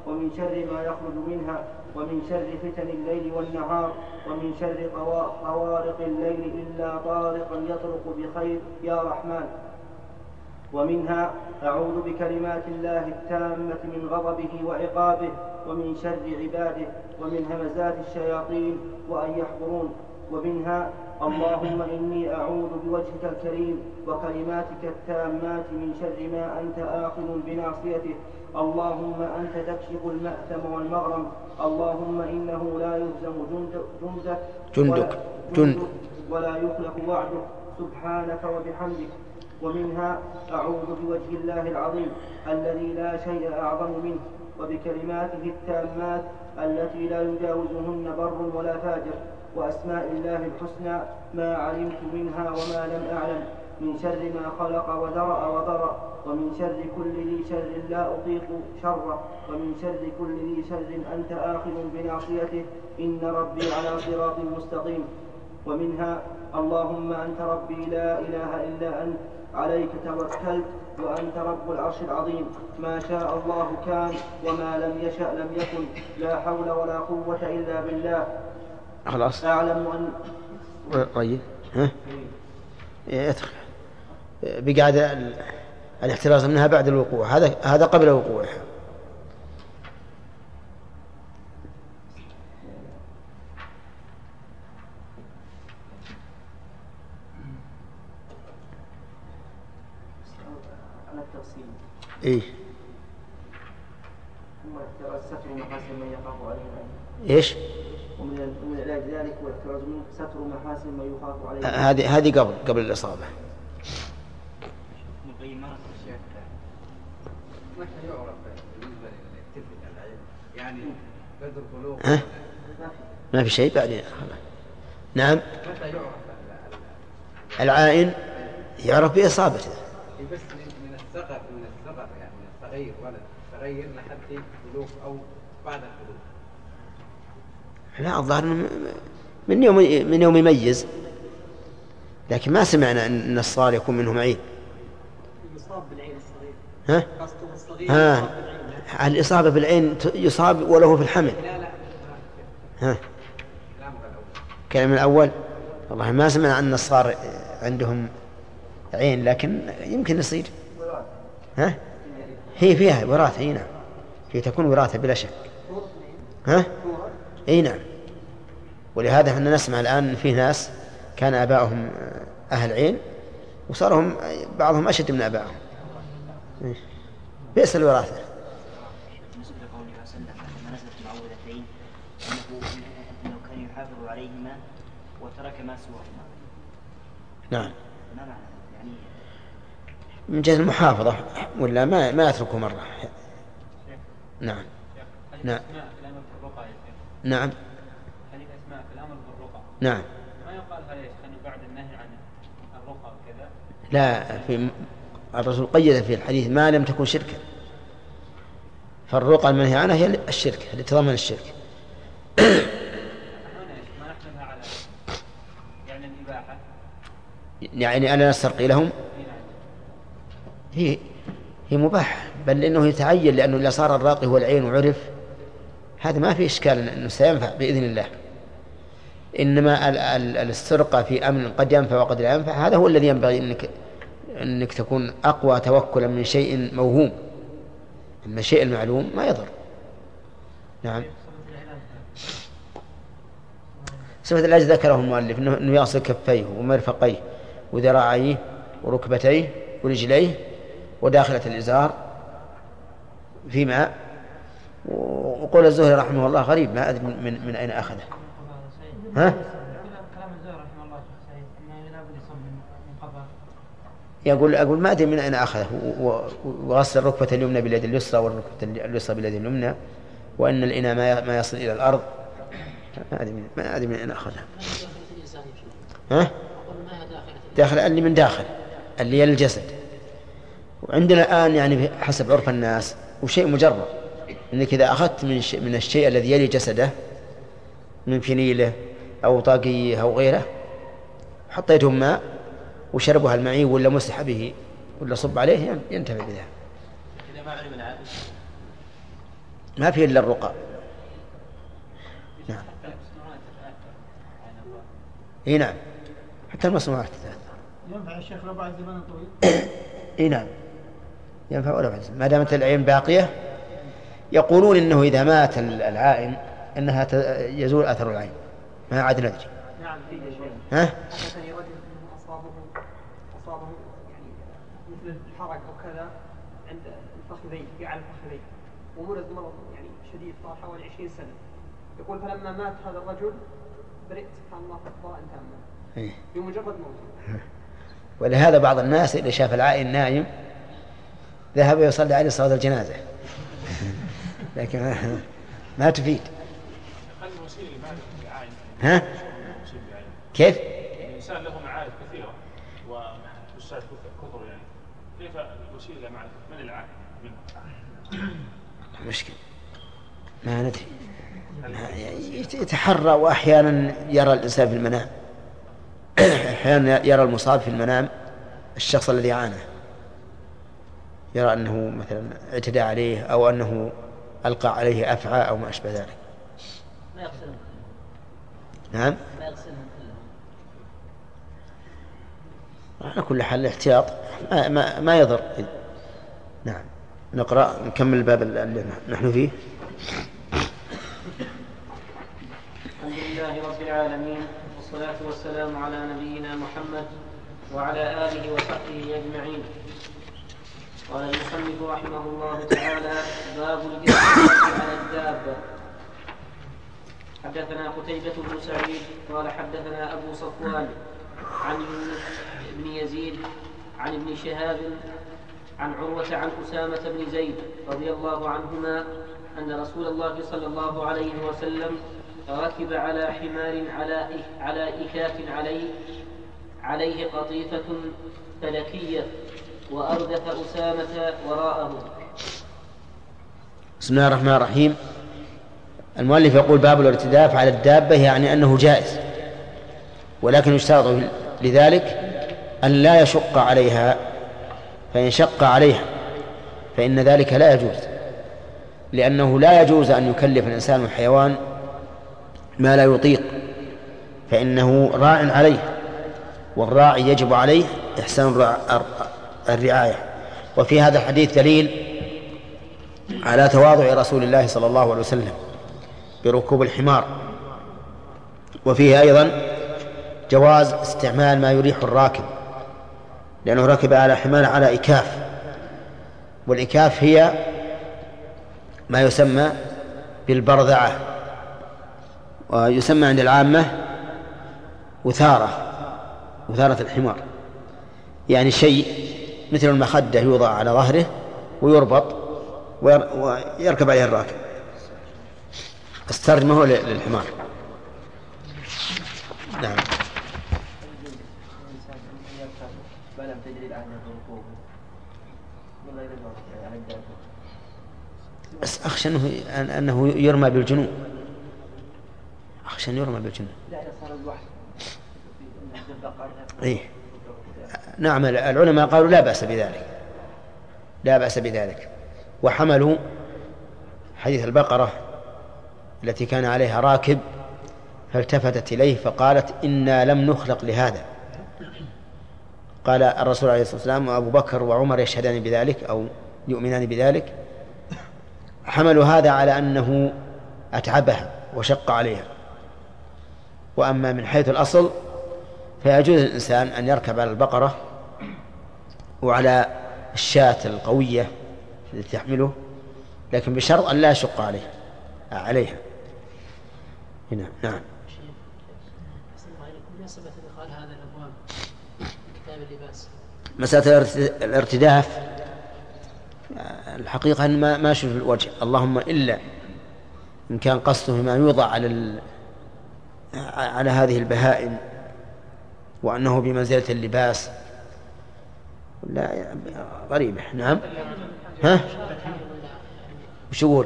ومن شر ما يخرج منها ومن شر فتن الليل والنهار ومن شر طوارق الليل إلا طارقا يطرق بخير يا رحمن. ومنها أعوذ بكلمات الله التامة من غضبه وعقابه ومن شر عباده ومن همزات الشياطين وأن يحضرون. ومنها اللهم إني أعوذ بوجهك الكريم وكلماتك التامات من شر ما أنت آخذ بناصيته اللهم أنت تكشف المأثم والمغرم اللهم إنه لا يهزم جند جندك جندك جند ولا يخلف وعدك سبحانك وبحمدك. ومنها أعوذ بوجه الله العظيم الذي لا شيء أعظم منه وبكلماته التامات التي لا يجاوزهن بر ولا فاجر وأسماء الله الحسنى ما علمت منها وما لم أعلم من شر ما خلق وذرأ وضرأ ومن شر كل ذي شر لا أطيق شره ومن شر كل ذي شر أنت آخذ بناصيته إن ربي على صراط مستقيم. ومنها اللهم أنت ربي لا إله إلا أنت عليك توكلت وأنت رب العرش العظيم ما شاء الله كان وما لم يشأ لم يكن لا حول ولا قوة إلا بالله. خلاص أعلم أن طيب ها يدخل بقاعدة الاحتراز منها بعد الوقوع هذا هذا قبل وقوعها. على التفصيل إيه ثم احتراز ستر محاسن من يخاف عليه إيش ومن ومن علاج ذلك واحتراز من ستر محاسن من يخاف عليه. هذه هذه قبل قبل الإصابة. متى يعرف بالنسبة للطفل العلم يعني قدر بلوغ ها؟ ما في شيء بعدين. نعم. متى يعرف العائن يعرف بإصابته. بس من الصغر من الصغر يعني من الصغير ولد صغير لحد بلوغ أو بعد البلوغ. لا الظاهر من يوم من يوم يميز لكن ما سمعنا أن الصغار يكون منهم عين. يصاب بالعين الصغير. ها؟ قصده الصغير ها. الإصابة بالعين يصاب وله في الحمل. لا لا. ها. كلام الأول والله ما سمعنا أن الصغار عندهم عين لكن يمكن يصير. ها؟ هي فيها وراثة هي نعم. هي تكون وراثة بلا شك. ها؟ اي نعم. ولهذا احنا نسمع الآن في ناس كان آباؤهم أهل عين وصارهم بعضهم أشد من آبائهم. بئس الوراثة. بالنسبة لقوله صلى الله عليه وسلم لما نزلت المعوذتين أنه كان يحافظ عليهما وترك ما سواهما. نعم. ما معنى يعني من جهة المحافظة ولا ما ما يتركه مرة. نعم. نعم. نعم. حديث أسماء في الأمر بالرقى. نعم. ما يقال هذا أنه بعد النهي عن الرقى وكذا. لا في الرسول قيد في الحديث ما لم تكن شركا. فالرقى المنهي عنها هي الشرك اللي تضمن الشرك. هنا ما نحملها على يعني الإباحة. يعني أنا نسترقي لهم هي هي مباح بل إنه يتعين لأنه إذا صار الراقي هو العين وعرف هذا ما في إشكال أنه سينفع بإذن الله. إنما الاسترقى في أمن قد ينفع وقد لا ينفع هذا هو الذي ينبغي أنك, أنك تكون أقوى توكلا من شيء موهوم. أما الشيء المعلوم ما يضر. نعم. صفة العجز ذكره المؤلف أنه يغسل كفيه ومرفقيه وذراعيه وركبتيه ورجليه وداخلة الإزار في ماء. وقول الزهري رحمه الله غريب ما أدري من, من, من أين أخذه. ها؟ يقول أقول ما أدري من أين أخذه وغسل الركبة اليمنى باليد اليسرى والركبة اليسرى باليد اليمنى وأن الإناء ما يصل إلى الأرض ما أدري من ما أدري من أين أخذها. ها؟ داخل اللي من داخل اللي هي الجسد. وعندنا الآن يعني حسب عرف الناس وشيء مجرد أنك إذا أخذت من من الشيء الذي يلي جسده من فنيله أو طاقية أو غيره حطيتهم ماء وشربها المعي ولا مسح به ولا صب عليه ينتفع بذلك. إذا ما علم العائل ما فيه إلا الرقى. نعم. اي نعم، حتى المصنوعات تتأثر. ينفع يا شيخ لو بعد زمن طويل؟ اي نعم ينفع ولا بعد، ما دامت العين باقية. يقولون إنه إذا مات العائن أنها يزول أثر العين، ما عاد ندري. نعم في شيء. ها؟ حدثني رجل أصابه أصابه يعني مثل الحرق أو كذا عند الفخذين في على الفخذين، ومرض مرض يعني شديد صار حوالي عشرين سنة. يقول فلما مات هذا الرجل برئت سبحان الله إخبار تاما بمجرد موته. ولهذا بعض الناس إذا شاف العائن نايم ذهب يصلي عليه صلاة الجنازة. لكن ما تفيد. ها؟ كيف؟ الإنسان له معارف كثيرة وأستاذ كثر، يعني كيف الوسيلة معرفة من العائن منه؟ مشكلة ما ندري. يتحرى، وأحيانا يرى الإنسان في المنام، أحيانا يرى المصاب في المنام الشخص الذي عانى، يرى أنه مثلا اعتدى عليه أو أنه ألقى عليه أفعى أو ما أشبه ذلك. ما يغسلهم. نعم. ما يغسلهم كلهم. على كل حال الاحتياط ما, ما, ما يضر. نعم. نقرأ نكمل الباب اللي نحن فيه. الحمد لله رب العالمين، والصلاة والسلام على نبينا محمد وعلى آله وصحبه أجمعين. قال المصنف رحمه الله تعالى: باب الاستئذان على الدابة. حدثنا قتيبة بن سعيد قال حدثنا أبو صفوان عن يونس بن يزيد عن ابن شهاب عن عروة عن أسامة بن زيد رضي الله عنهما أن رسول الله صلى الله عليه وسلم ركب على حمار على على إكاف عليه عليه قطيفة فلكية وأردف أسامة وراءه. بسم الله الرحمن الرحيم. المؤلف يقول باب الارتداف على الدابة، يعني أنه جائز، ولكن يشترط لذلك أن لا يشق عليها، فإن شق عليها فإن ذلك لا يجوز، لأنه لا يجوز أن يكلف الإنسان الحيوان ما لا يطيق، فإنه راع عليه، والراعي يجب عليه إحسان الرعاية. وفي هذا الحديث دليل على تواضع رسول الله صلى الله عليه وسلم بركوب الحمار، وفيه أيضا جواز استعمال ما يريح الراكب، لأنه ركب على حمار على إكاف، والإكاف هي ما يسمى بالبرذعة، ويسمى عند العامة وثارة، وثارة الحمار، يعني شيء مثل المخدة يوضع على ظهره ويربط ويركب عليه الراكب. السرج ما هو للحمار. نعم. بس أخشى أنه, أنه يرمى بالجنون، أخشى أن يرمى بالجنون. إيه؟ نعم. العلماء قالوا لا بأس بذلك، لا بأس بذلك، وحملوا حديث البقرة التي كان عليها راكب فالتفتت إليه فقالت إنا لم نخلق لهذا. قال الرسول عليه الصلاة والسلام وأبو بكر وعمر يشهدان بذلك أو يؤمنان بذلك، حملوا هذا على أنه أتعبها وشق عليها. وأما من حيث الأصل فيجوز الإنسان أن يركب على البقرة وعلى الشاة القوية التي تحمله، لكن بشرط أن لا يشق عليها عليها هنا. نعم. مسألة الارتداف الحقيقة ما ما أشوف الوجه، اللهم إلا إن كان قصده ما يوضع على ال... على هذه البهائم وأنه بمنزلة اللباس، لا غريبة. نعم. ها؟ وش يقول؟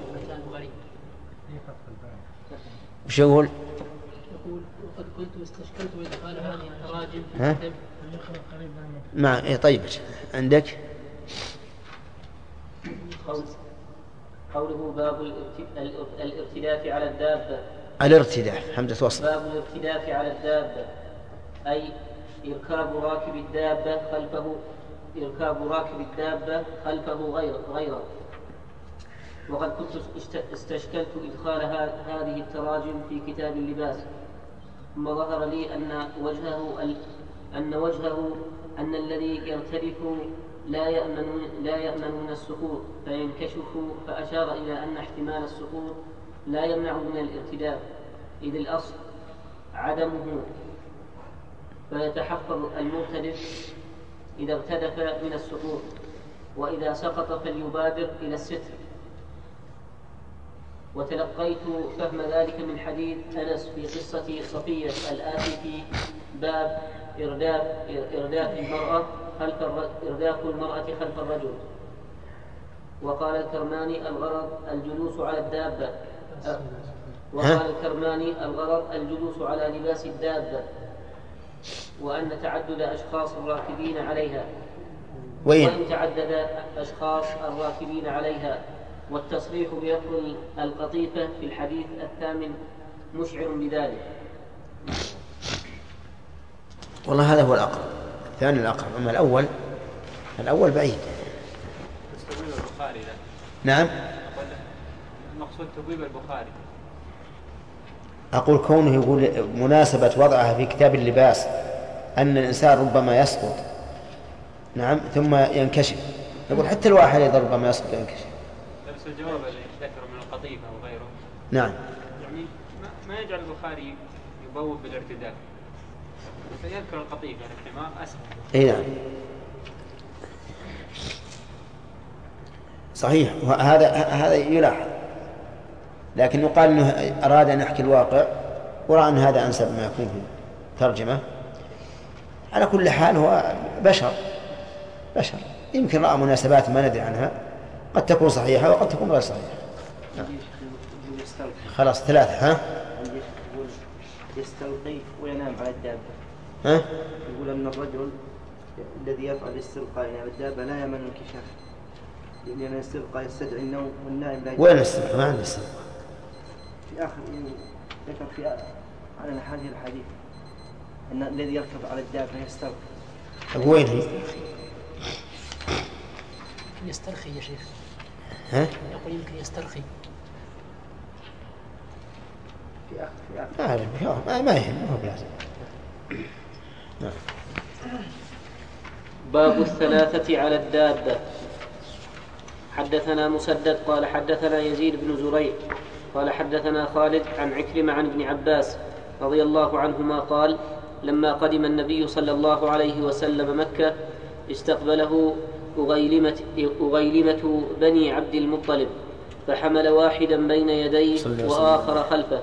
وش يقول؟ يقول وقد كنت استشكلت إدخال هذه التراجم في ها؟ الكتاب. مع إيه؟ طيب عندك قوله باب الارت- الارتداف على الدابة. الارتداف حمزة وصل. باب الارتداف على الدابة أي إركاب راكب الدابة خلفه إركاب راكب الدابة خلفه غير غيره. وقد كنت است- استشكلت إدخال ه- هذه التراجم في كتاب اللباس، ثم ظهر لي أن وجهه ال- أن وجهه أن الذي يرتدف لا يأمن لا يأمن من السقوط فينكشف، فأشار إلى أن احتمال السقوط لا يمنع من الارتداف، إذ الأصل عدمه، فيتحفظ المرتدف إذا ارتدف من السقوط، وإذا سقط فليبادر إلى الستر. وتلقيت فهم ذلك من حديث أنس في قصة صفية الآتي في باب إرداف إرداف المرأة خلف الر... إرداف المرأة خلف الرجل. وقال الكرماني الغرض الجلوس على الدابة أ... وقال الكرماني الغرض الجلوس على لباس الدابة، وأن تعدد أشخاص الراكبين عليها وين؟ وإن تعدد أشخاص الراكبين عليها، والتصريح بلفظ القطيفة في الحديث الثامن مشعر بذلك. والله هذا هو الأقرب، الثاني الأقرب، أما الأول الأول بعيد. تبويب البخاري لا. نعم. المقصود تبويب البخاري. أقول كونه يقول مناسبة وضعها في كتاب اللباس أن الإنسان ربما يسقط، نعم، ثم ينكشف. يقول حتى الواحد إذا ربما يسقط ينكشف. بس الجواب اللي ذكر من القطيفة وغيره. نعم. يعني ما يجعل البخاري يبوب بالارتداف، فيذكر القطيفة الاحتمال أسهل. إيه نعم صحيح، وهذا هذا يلاحظ، لكن يقال أنه أراد أن يحكي الواقع ورأى أن هذا أنسب ما يكون في ترجمة. على كل حال هو بشر بشر يمكن رأى مناسبات ما ندري عنها، قد تكون صحيحة وقد تكون غير صحيحة. خلاص ثلاثة. ها يستلقي وينام على الدابة. ها يقول أن الرجل الذي يفعل الاستلقاء على الدابة لا يمن الانكشاف، لأن الاستلقاء يستدعي النوم والنائم لا. وين الاستلقاء؟ ما عندي استلقاء. في آخر ذكر في على هذه الحديث أن الذي يركب على الدابة يستلقي. وين هي؟ يسترخي يا شيخ. ها؟ يقول يمكن يسترخي. في آخر في آخر. ما أعرف ما ما يهم ما هو بلازم. نعم. باب الثلاثة على الدابة. حدثنا مسدد قال حدثنا يزيد بن زريع قال حدثنا خالد عن عكرمة عن ابن عباس رضي الله عنهما قال لما قدم النبي صلى الله عليه وسلم مكة استقبله أغيلمة, أغيلمة بني عبد المطلب، فحمل واحدا بين يديه وآخر خلفه.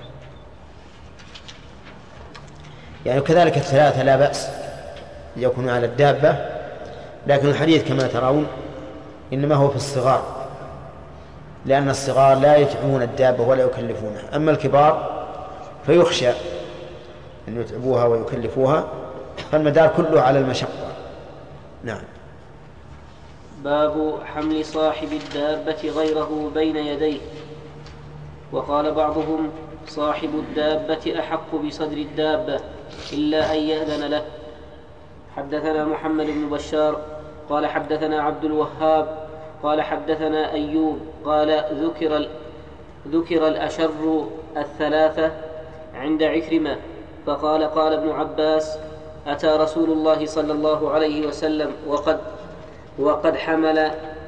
يعني كذلك الثلاثة لا بأس يكون على الدابة، لكن الحديث كما ترون إنما هو في الصغار، لأن الصغار لا يتعبون الدابة ولا يكلفونها، أما الكبار فيخشى أن يتعبوها ويكلفوها، فالمدار كله على المشقة. نعم. باب حمل صاحب الدابة غيره بين يديه. وقال بعضهم صاحب الدابة أحق بصدر الدابة إلا أن يأذن له. حدثنا محمد بن بشار قال حدثنا عبد الوهاب قال حدثنا أيوب قال ذكر ذكر الأشر الثلاثة عند عكرمة، فقال قال ابن عباس أتى رسول الله صلى الله عليه وسلم وقد وقد حمل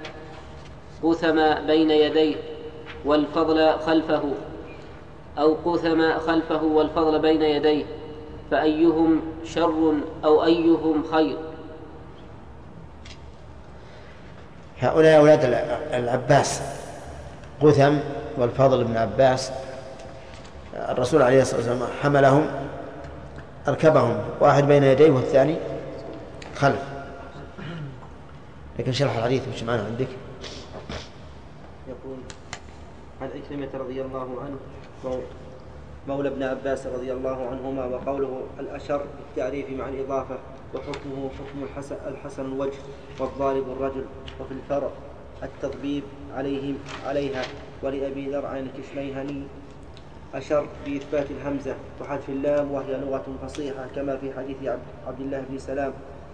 قثم بين يديه والفضل خلفه، أو قثم خلفه والفضل بين يديه، فأيهم شر أو أيهم خير؟ هؤلاء أولاد العباس قثم والفضل بن عباس، الرسول عليه الصلاة والسلام حملهم أركبهم واحد بين يديه والثاني خلف. لكن شرح الحديث وش معنا عندك؟ يقول عن عكرمة رضي الله عنه مولى ابن عباس رضي الله عنهما، وقوله الأشر بالتعريف مع الإضافة، وحكمه حكم الحسن, الحسن الوجه والضارب الرجل، وفي الفرع التطبيب عليهم عليها. ولأبي ذر عن الكشميهني أشر في إثبات الهمزة وحذف اللام وهي لغة فصيحة كما في حديث عبد الله بن سلام.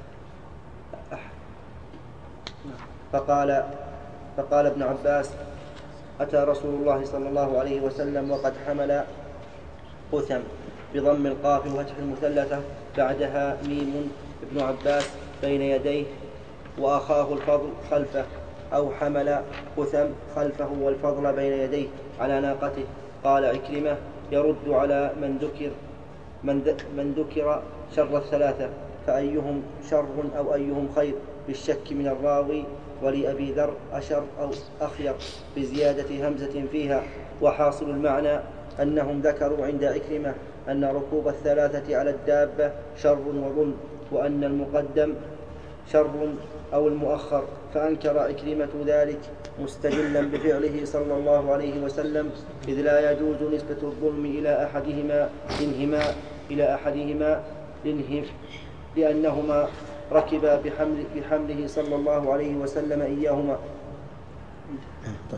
فقال فقال ابن عباس أتى رسول الله صلى الله عليه وسلم وقد حمل قثم بضم القاف وفتح المثلثة بعدها ميم. ابن عباس بين يديه وأخاه الفضل خلفه، أو حمل قثم خلفه والفضل بين يديه على ناقته. قال عكرمة يرد على من ذكر من, من ذكر شر الثلاثة فأيهم شر أو أيهم خير بالشك من الراوي. ولأبي ذر أشر أو أخير بزيادة همزة فيها. وحاصل المعنى أنهم ذكروا عند عكرمة أن ركوب الثلاثة على الدابة شر وظلم، وأن المقدم شر أو المؤخر، فأنكر عكرمة ذلك مستدلا بفعله صلى الله عليه وسلم، إذ لا يجوز نسبة الظلم إلى أحدهما لانهما إلى أحدهما لانهم لأنهما ركبا بحمل بحمله صلى الله عليه وسلم إياهما. طيب.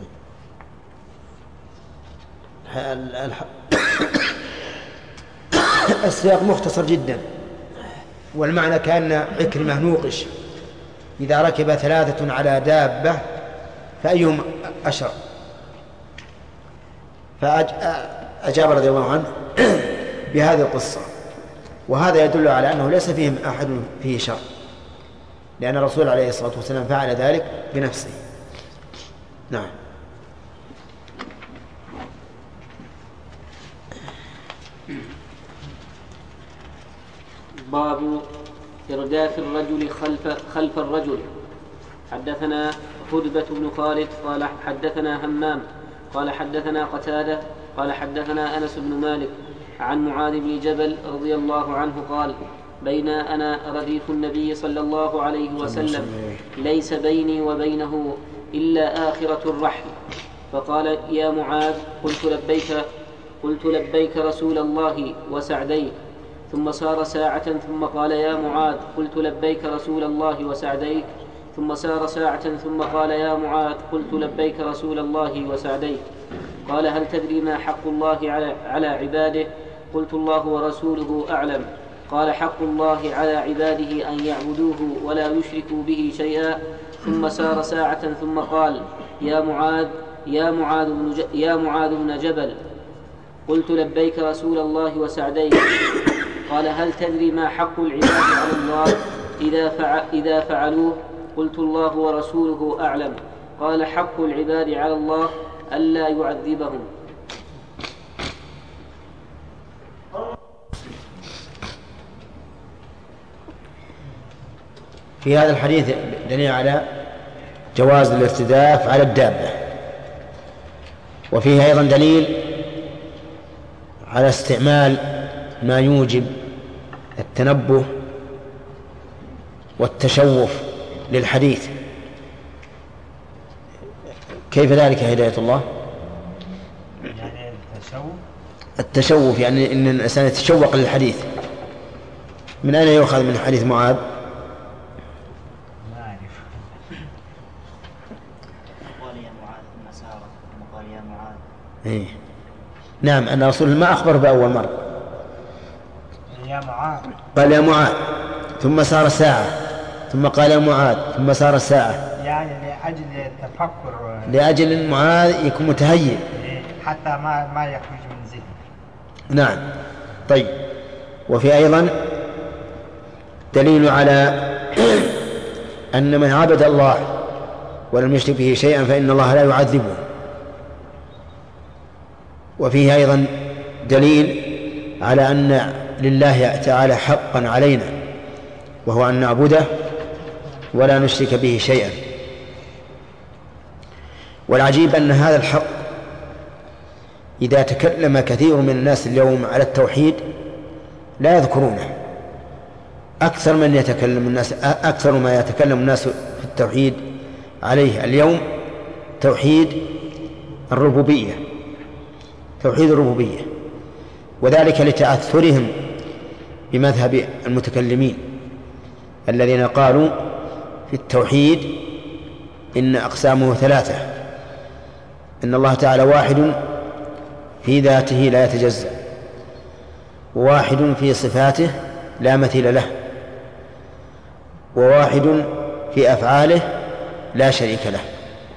السياق مختصر جدا، والمعنى كأن عكرمة نوقش إذا ركب ثلاثة على دابة فأيهم أشر، فأجاب رضي الله عنه بهذه القصة. وهذا يدل على أنه ليس فيهم أحد فيه شر، لأن الرسول عليه الصلاة والسلام فعل ذلك بنفسه. نعم. باب إرداف الرجل خلف, خلف الرجل. حدثنا هدبة بن خالد قال حدثنا همام قال حدثنا قتادة قال حدثنا أنس بن مالك عن معاذ بن جبل رضي الله عنه قال بين أنا رديف النبي صلى الله عليه وسلم ليس بيني وبينه إلا آخرة الرحل، فقال يا معاذ قلت لبيك قلت لبيك رسول الله وسعديك، ثم سار ساعة ثم قال يا معاذ قلت لبيك رسول الله وسعديك، ثم سار ساعة ثم قال يا معاذ قلت لبيك رسول الله وسعديك. قال هل تدري ما حق الله على, على عباده؟ قلت الله ورسوله أعلم. قال حق الله على عباده أن يعبدوه ولا يشركوا به شيئا. ثم سار ساعة ثم قال يا معاذ يا معاذ بن, ج... يا معاذ بن جبل قلت لبيك رسول الله وسعديك. قال هل تدري ما حق العباد على الله إذا, فع... إذا فعلوه؟ قلت الله ورسوله أعلم. قال حق العباد على الله ألا يعذبهم. في هذا الحديث دليل على جواز الارتداف على الدابة، وفيه أيضا دليل على استعمال ما يوجب التنبه والتشوف للحديث. كيف ذلك هداية الله؟ يعني التشوف التشوف يعني إن الإنسان يتشوق للحديث. من أين يؤخذ من حديث معاذ؟ ما أعرف. قال يا معاذ ثم سار ثم قال يا معاذ. إيه. نعم، أن رسول الله ما أخبر بأول مرة. يا معاذ قال يا معاذ ثم سار ساعة ثم قال يا معاذ ثم سار ساعة، يعني لأجل التفكر، لأجل معاذ يكون متهيئ حتى ما ما يخرج من ذهنه. نعم. طيب. وفي أيضا دليل على أن من عبد الله ولم يشرك به شيئا فإن الله لا يعذبه. وفيه أيضا دليل على أن لله تعالى حقا علينا، وهو أن نعبده ولا نشرك به شيئا. والعجيب أن هذا الحق إذا تكلم كثير من الناس اليوم على التوحيد لا يذكرونه. أكثر من يتكلم الناس أكثر ما يتكلم الناس في التوحيد عليه اليوم توحيد الربوبية، توحيد الربوبية، وذلك لتأثرهم بمذهب المتكلمين الذين قالوا في التوحيد إن أقسامه ثلاثة: إن الله تعالى واحد في ذاته لا يتجزأ، وواحد في صفاته لا مثيل له، وواحد في أفعاله لا شريك له.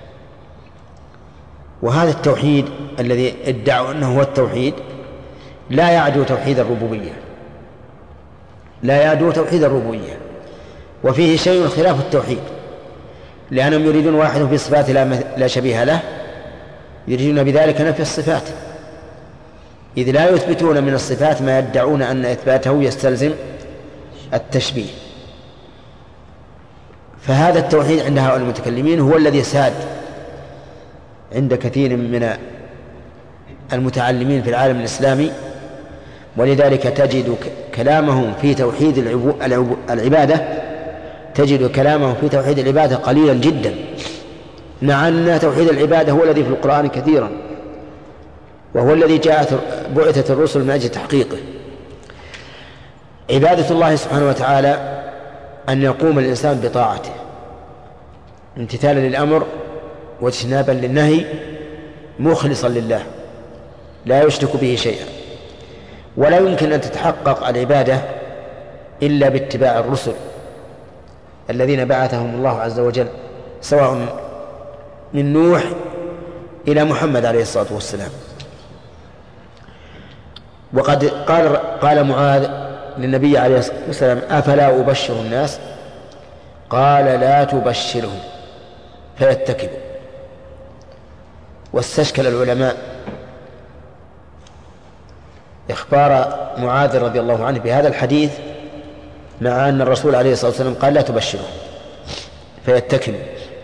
وهذا التوحيد الذي ادعوا أنه هو التوحيد لا يعدو توحيد الربوبية، لا يعدو توحيد الربوبية، وفيه شيء خلاف التوحيد، لأنهم يريدون واحد في صفاته لا شبيه له، يريدون بذلك نفي الصفات، إذ لا يثبتون من الصفات ما يدعون أن إثباته يستلزم التشبيه. فهذا التوحيد عند هؤلاء المتكلمين هو الذي ساد عند كثير من المتعلمين في العالم الإسلامي، ولذلك تجد كلامهم في توحيد العبادة تجد كلامهم في توحيد العبادة قليلا جدا، مع أن توحيد العبادة هو الذي في القرآن كثيرا، وهو الذي جاءت بعثت الرسل من أجل تحقيقه. عبادة الله سبحانه وتعالى أن يقوم الإنسان بطاعته امتثالا للأمر واجتنابا للنهي مخلصا لله لا يشرك به شيئا. ولا يمكن أن تتحقق العبادة إلا باتباع الرسل الذين بعثهم الله عز وجل، سواء من نوح إلى محمد عليه الصلاة والسلام. وقد قال قال معاذ للنبي عليه الصلاة والسلام: أفلا أبشر الناس؟ قال: لا تبشرهم فيتكلوا. واستشكل العلماء إخبار معاذ رضي الله عنه بهذا الحديث، مع أن الرسول عليه الصلاة والسلام قال: لا تبشرهم فيتكلوا.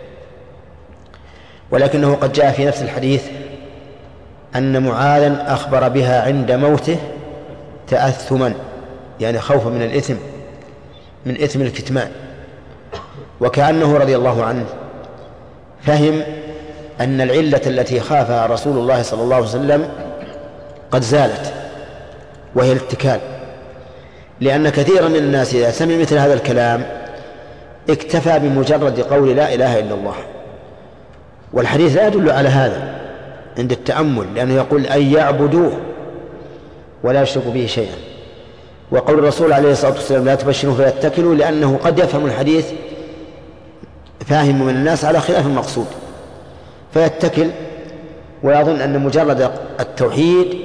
ولكنه قد جاء في نفس الحديث أن معاذا أخبر بها عند موته تأثما، يعني خوفا من الإثم، من إثم الكتمان. وكأنه رضي الله عنه فهم أن العلة التي خافها رسول الله صلى الله عليه وسلم قد زالت، وهي الاتكال. لأن كثيرا من الناس إذا سمع مثل هذا الكلام اكتفى بمجرد قول لا إله إلا الله، والحديث لا يدل على هذا عند التأمل، لأنه يقول أن يعبدوه ولا يشركوا به شيئا. وقول الرسول عليه الصلاة والسلام: لا تبشروا فيتكلوا، لأنه قد يفهم الحديث فاهم من الناس على خلاف المقصود فيتكل، ويظن أن مجرد التوحيد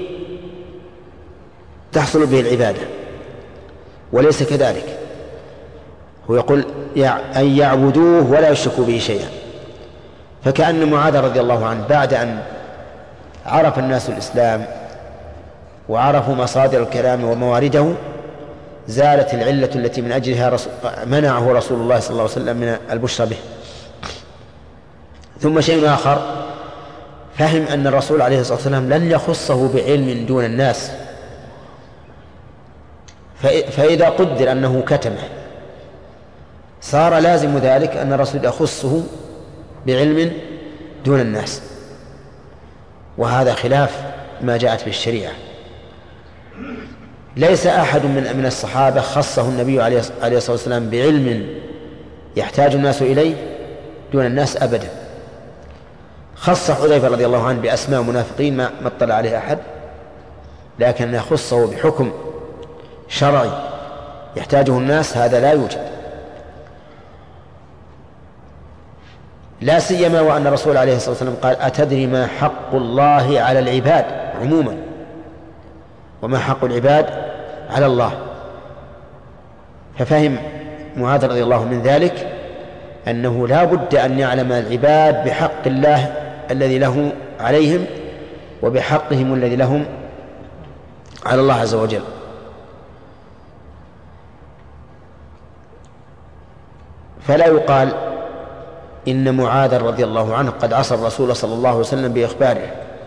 تحصل به العبادة، وليس كذلك. هو يقول أن يعبدوه ولا يشركوا به شيئا. فكأن معاذ رضي الله عنه بعد أن عرف الناس الإسلام وعرفوا مصادر الكلام وموارده زالت العلة التي من أجلها منعه رسول الله صلى الله عليه وسلم من البشرى به. ثم شيء آخر، فهم أن الرسول عليه الصلاة والسلام لن يخصه بعلم دون الناس، فإذا قدر أنه كتمه صار لازم ذلك أن الرسول يخصه بعلم دون الناس، وهذا خلاف ما جاءت به الشريعة. ليس أحد من من الصحابة خصه النبي عليه الصلاة والسلام بعلم يحتاج الناس إليه دون الناس أبدا. خص حذيفة رضي الله عنه بأسماء منافقين ما اطلع عليه أحد، لكن يخصه بحكم شرعي يحتاجه الناس هذا لا يوجد، لا سيما وأن الرسول عليه الصلاة والسلام قال: أتدري ما حق الله على العباد عموما، وما حق العباد على الله. ففهم معاذ رضي الله من ذلك أنه لا بد أن يعلم العباد بحق الله الذي له عليهم وبحقهم الذي لهم على الله عز وجل. فلا يقال إن معاذ رضي الله عنه قد عصى الرسول صلى الله عليه وسلم بإخباره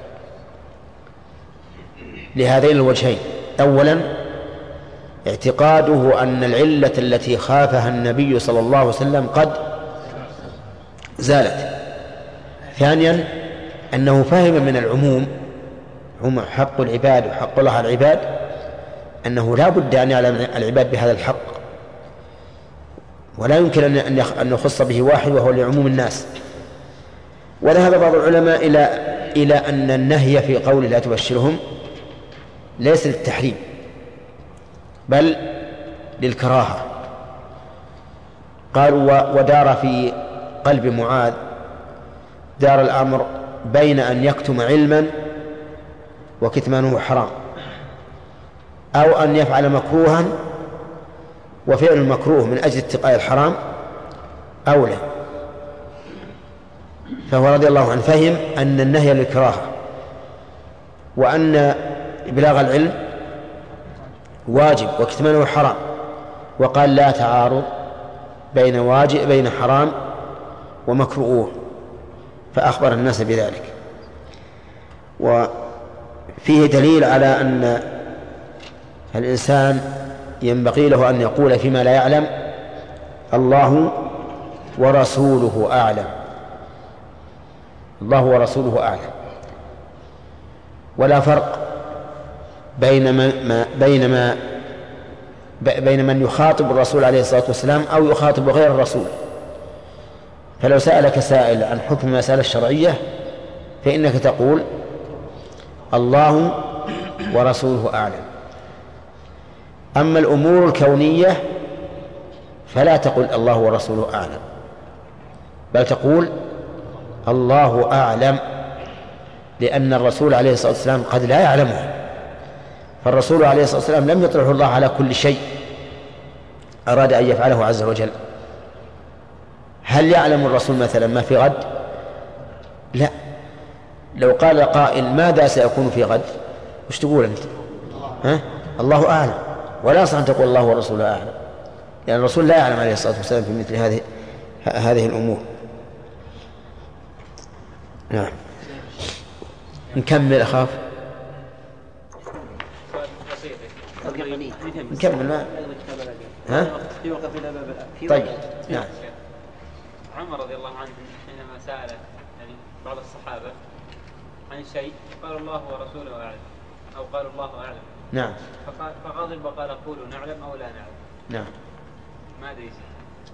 لهذين الوجهين: أولا اعتقاده أن العلة التي خافها النبي صلى الله عليه وسلم قد زالت. ثانيا أنه فهم من العموم، هم حق العباد وحق الله على العباد، أنه لا بد أن يعلم العباد بهذا الحق، ولا يمكن أن يخص به واحد وهو لعموم الناس. وذهب بعض العلماء إلى إلى أن النهي في قول لا تبشرهم ليس للتحريم بل للكراهة. قالوا ودار في قلب معاذ دار الأمر بين أن يكتم علما وكتمانه حرام، أو أن يفعل مكروها وفعل المكروه من أجل اتقاء الحرام أولى. فهو رضي الله عنه فهم أن النهي للكراهة وأن إبلاغ العلم واجب وكتمانه حرام، وقال لا تعارض بين واجب بين حرام ومكروه، فأخبر الناس بذلك. وفيه دليل على أن الإنسان ينبغي له أن يقول فيما لا يعلم الله ورسوله أعلم، الله ورسوله أعلم، ولا فرق بين ما بين ما بين من يخاطب الرسول عليه الصلاة والسلام أو يخاطب غير الرسول. فلو سألك سائل عن حكم مسألة الشرعية فإنك تقول الله ورسوله أعلم. أما الأمور الكونية فلا تقل الله ورسوله أعلم، بل تقول الله أعلم، لأن الرسول عليه الصلاة والسلام قد لا يعلمه. فالرسول عليه الصلاة والسلام لم يطلعه الله على كل شيء أراد أن يفعله عز وجل. هل يعلم الرسول مثلا ما في غد؟ لا. لو قال قائل ماذا سيكون في غد، وش تقول أنت؟ ها؟ الله أعلم، ولا يصح أن تقول الله ورسوله أعلم، لأن يعني الرسول لا يعلم عليه الصلاة والسلام في مثل هذه هذه الأمور. نعم. نكمل أخاف. نكمل ما ها؟ طيب. نعم. عمر رضي الله عنه حينما سأل يعني بعض الصحابة عن شيء قال الله ورسوله أعلم أو قال الله أعلم. نعم. فغضب وقال قولوا نعلم أو لا نعلم. نعم. ماذا يصير؟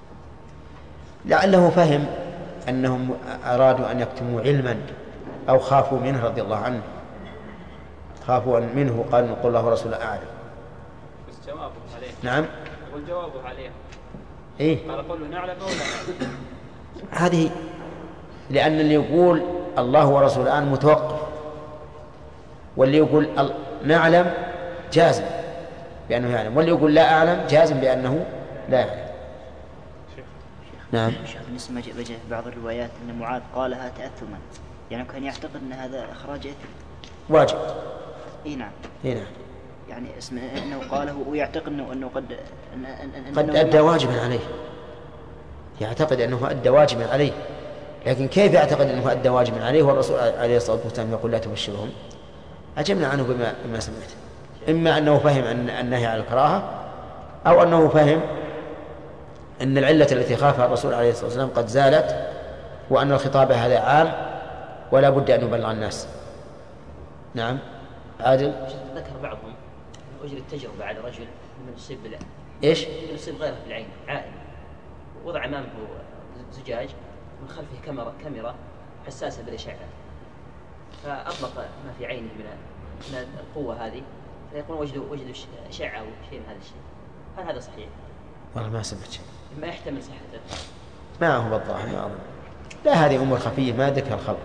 لعله فهم أنهم أرادوا أن يكتموا علما أو خافوا منه رضي الله عنه، خافوا منه قال نقول الله ورسوله أعلم. بس جوابه عليه. نعم. يقول جوابه عليه. إيه؟ قال قولوا نعلم أو لا نعلم. هذه لأن اللي يقول الله ورسوله أعلم متوقف، واللي يقول نعلم جازم بأنه يعلم، واللي يقول لا أعلم جازم بأنه لا يعلم. نعم. شيخ بالنسبة ما جاء في بعض الروايات أن معاذ قالها تأثما، يعني كان يعتقد أن هذا إخراج إثم واجب. إيه نعم. إيه نعم. يعني اسمه أنه قاله ويعتقد أنه أنه قد أن أن قد أدى واجبا عليه، يعتقد أنه أدى واجبا عليه، لكن كيف يعتقد أنه أدى واجبا عليه والرسول عليه الصلاة والسلام يقول لا تبشرهم؟ أجبنا عنه بما, بما سمعت، إما أنه فهم أن النهي عن الكراهة، أو أنه فهم أن العلة التي خافها الرسول عليه الصلاة والسلام قد زالت، وأن الخطاب هذا عام ولا بد أن يبلغ الناس. نعم. عادل. ذكر بعضهم أجري التجربة على رجل من يصيب بالعين. إيش؟ من يصيب غيره بالعين عائل، وضع أمامه زجاج من خلفه كاميرا كاميرا حساسة بالإشعاع، فأطلق ما في عينه من من القوة هذه، فيقول وجدوا وجدوا أشعة أو شيء من هذا الشيء. هل هذا صحيح؟ والله ما سمعت شيء. ما يحتمل صحته. ما هو بالظاهر ما أظن. لا، هذه أمور خفية ما ذكر الخبر.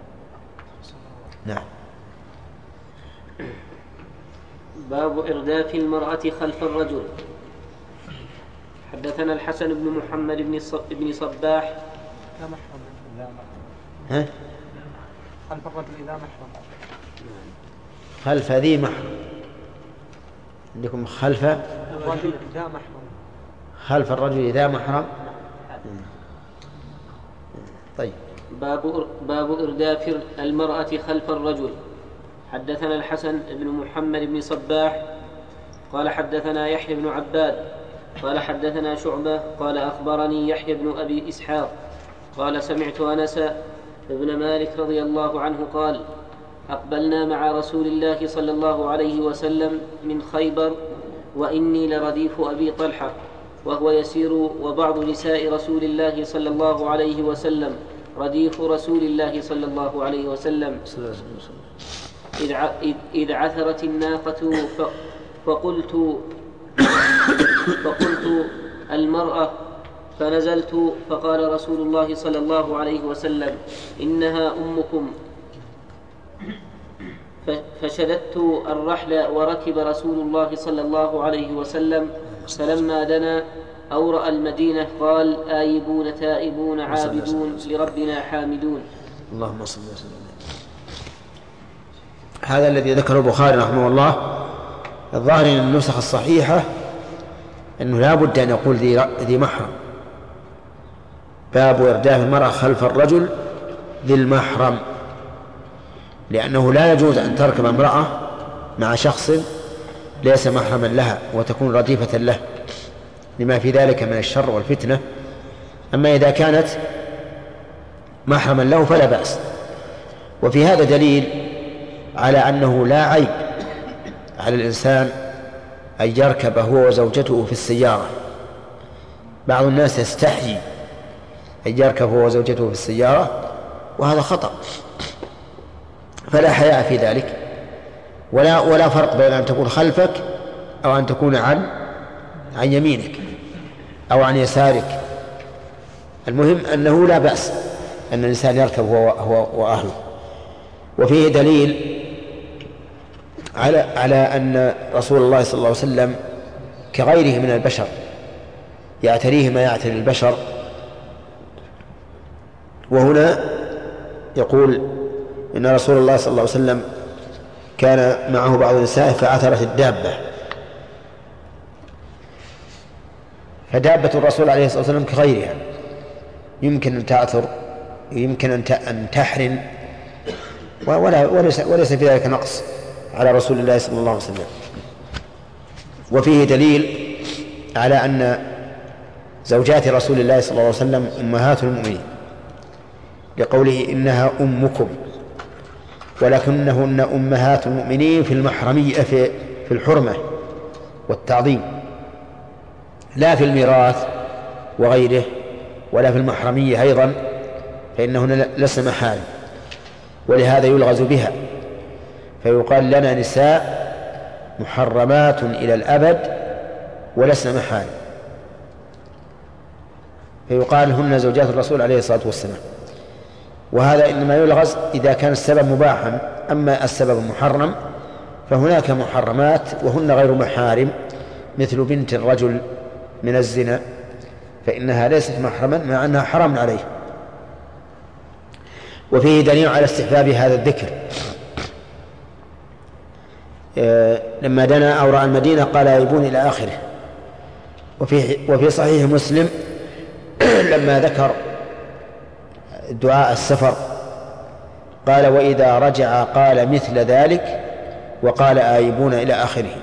نعم. باب إرداف المرأة خلف الرجل. حدثنا الحسن بن محمد بن صباح. لا محرم. ها؟ خلف الرجل إذا محرم. خلف ذي محرم. عندكم خلف الرجل إذا محرم. خلف الرجل إذا محرم. طيب. باب باب إرداف المرأة خلف الرجل. حدثنا الحسن بن محمد بن صباح قال حدثنا يحيى بن عباد قال حدثنا شعبة قال أخبرني يحيى بن أبي إسحاق قال سمعت أنس بن مالك رضي الله عنه قال أقبلنا مع رسول الله صلى الله عليه وسلم من خيبر وإني لرديف أبي طلحة وهو يسير وبعض نساء رسول الله صلى الله عليه وسلم رديف رسول الله صلى الله عليه وسلم إذ ع- إذ- إذ عثرت الناقة ف- فقلت فقلت المرأة فنزلت فقال رسول الله صلى الله عليه وسلم إنها أمكم فشددت الرحل وركب رسول الله صلى الله عليه وسلم فلما دنا أو رأى المدينة قال آيبون تائبون عابدون لربنا حامدون. اللهم صل وسلم. هذا الذي ذكره البخاري رحمه الله الظاهر من النسخ الصحيحة أنه لا بد أن يقول ذي محرم. باب إرداف المرأة خلف الرجل ذي المحرم، لأنه لا يجوز أن تركب امرأة مع شخص ليس محرما لها وتكون رديفة له لما في ذلك من الشر والفتنة. أما إذا كانت محرما له فلا بأس. وفي هذا دليل على أنه لا عيب على الإنسان أن يركب هو وزوجته في السيارة. بعض الناس يستحيي أن يركب هو وزوجته في السيارة، وهذا خطأ، فلا حياء في ذلك، ولا ولا فرق بين أن تكون خلفك أو أن تكون عن عن يمينك أو عن يسارك. المهم أنه لا بأس أن الإنسان يركب هو هو وأهله. وفيه دليل على على أن رسول الله صلى الله عليه وسلم كغيره من البشر يعتريه ما يعتري البشر. وهنا يقول إن رسول الله صلى الله عليه وسلم كان معه بعض النساء فعثرت الدابة، فدابة الرسول عليه الصلاة والسلام كغيرها يمكن أن تعثر، يمكن أن تحرن، ولا وليس, وليس في ذلك نقص على رسول الله صلى الله عليه وسلم. وفيه دليل على أن زوجات رسول الله صلى الله عليه وسلم أمهات المؤمنين لقوله إنها أمكم، ولكنهن أمهات المؤمنين في المحرمية في, في الحرمة والتعظيم، لا في الميراث وغيره، ولا في المحرمية أيضا، فإنهن لسن محارم، ولهذا يلغز بها فيقال لنا نساء محرمات إلى الأبد ولسن محارم، فيقال هن زوجات الرسول عليه الصلاة والسلام. وهذا إنما يلغز إذا كان السبب مباحا. أما السبب محرم فهناك محرمات وهن غير محارم، مثل بنت الرجل من الزنا فإنها ليست محرما مع أنها حرام عليه. وفيه دليل على استحباب هذا الذكر. لما دنا أو رأى المدينة قال آيبون إلى آخره. وفي, وفي صحيح مسلم لما ذكر دعاء السفر قال وإذا رجع قال مثل ذلك وقال آيبون إلى آخره.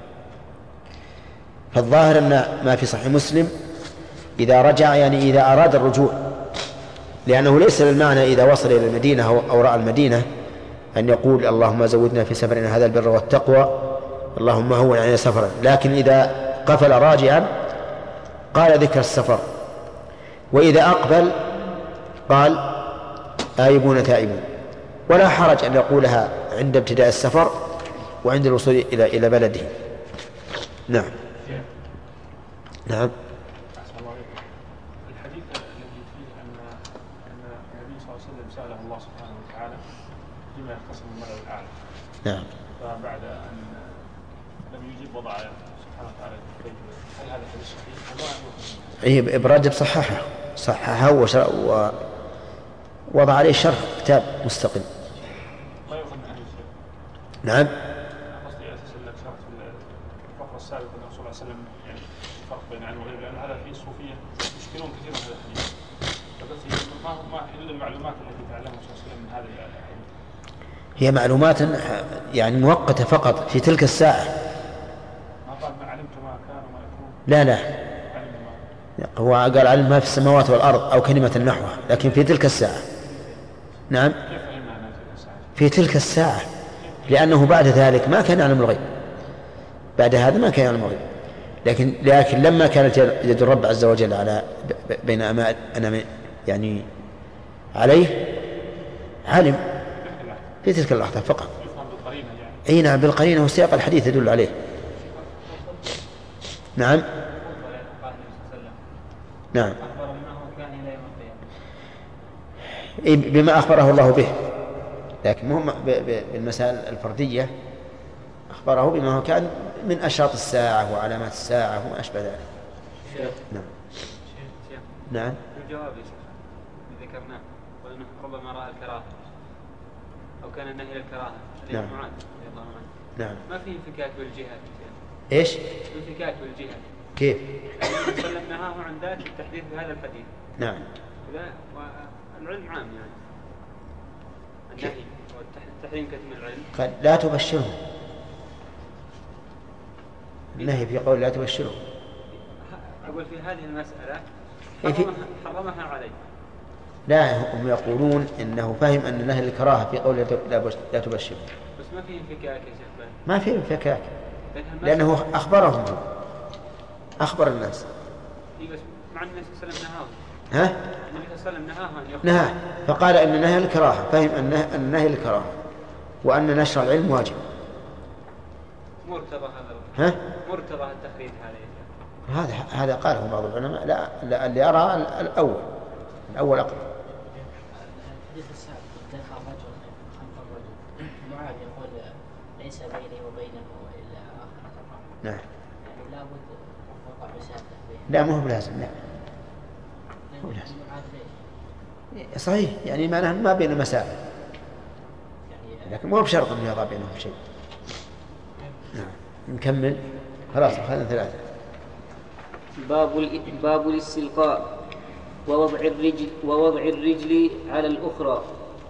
فالظاهر أن ما في صحيح مسلم إذا رجع يعني إذا أراد الرجوع، لأنه ليس للمعنى إذا وصل إلى المدينة أو رأى المدينة أن يقول اللهم زودنا في سفرنا هذا البر والتقوى اللهم هون علينا سفرا، لكن إذا قفل راجعا قال ذكر السفر، وإذا أقبل قال آيبون تائبون. ولا حرج أن يقولها عند ابتداء السفر وعند الوصول إلى إلى بلده. نعم نعم. الحديث الذي فيه أن أن النبي صلى الله عليه وسلم سأله الله سبحانه وتعالى فيما يختص من الملأ الأعلى. نعم. فبعد أن لم يجيب وضع سبحانه وتعالى كيف هل هذا حديث صحيح؟ إيه ابن رجب صححه صححه ووضع عليه شرح كتاب مستقل. ما يؤخذ من حديث. نعم. قصدي أساس لك شرح في الفقرة السابقة أن الرسول صلى الله عليه وسلم يعني الفرق بين عنه وغيره، لأن هذا في الصوفية يشكلون كثيرا هذا الحديث. فبس ما هو ما إلا المعلومات التي تعلمها صلى الله عليه وسلم من هذا الحديث. هي معلومات يعني مؤقتة فقط في تلك الساعة. ما قال ما علمت ما كان وما يكون. لا لا. هو قال علم ما في السماوات والأرض أو كلمة نحوها، لكن في تلك الساعة. نعم. في تلك الساعة، لأنه بعد ذلك ما كان يعلم الغيب، بعد هذا ما كان يعلم الغيب، لكن لكن لما كانت يد الرب عز وجل على بين أنا يعني عليه علم في تلك اللحظة فقط. أي نعم بالقرينة وسياق الحديث يدل عليه. نعم نعم بما أخبره الله به، لكن مهم بالمسائل الفردية أخبره بما هو كان من أشراط الساعة وعلامات الساعة وما أشبه ذلك. نعم نعم الجواب اللي ذكرناه وأنه ربما رأى الكراهة أو كان النهي للكراهة. نعم نعم ما في انفكاك بالجهات. إيش؟ انفكاك بالجهات. كيف؟ صلى الله نهاه عن ذات التحديث بهذا الحديث. نعم. لا والعلم عام يعني. النهي والتحريم كتم العلم. قال لا تبشره. النهي في قول لا تبشره. أقول في هذه المسألة حرمها, حرمها عليه. لا هم يقولون إنه فهم أن النهي الكراهة في قول لا تبشره. بس ما في انفكاك يا شيخ. ما في انفكاك لأنه أخبرهم أخبر الناس. بس مع النبي صلى الله عليه وسلم نهاه. ها؟ النبي صلى الله عليه وسلم نهاه. نهاه فقال أن نهي الكراهة، فهم أن النهي الكراهة وأن نشر العلم واجب. مرتضى هذا. ها؟ مرتضى التخريج هذا. هذا هذا قاله بعض العلماء. لا, لا اللي أرى الأول الأول أقرب. الحديث السابق دخل رجل خلف الرجل معاذ يقول ليس بيني وبينه إلا آخرة الرحمة. نعم. يعني لا بد وقع مسافة بينه. لا مو بلازم. لا. مو بلازم. صحيح يعني معناه ما بين مسافة. لكن مو بشرط أن يضع بينهم شيء. نعم. نكمل. خلاص أخذنا ثلاثة. باب باب الاستلقاء ووضع الرجل ووضع الرجل على الأخرى.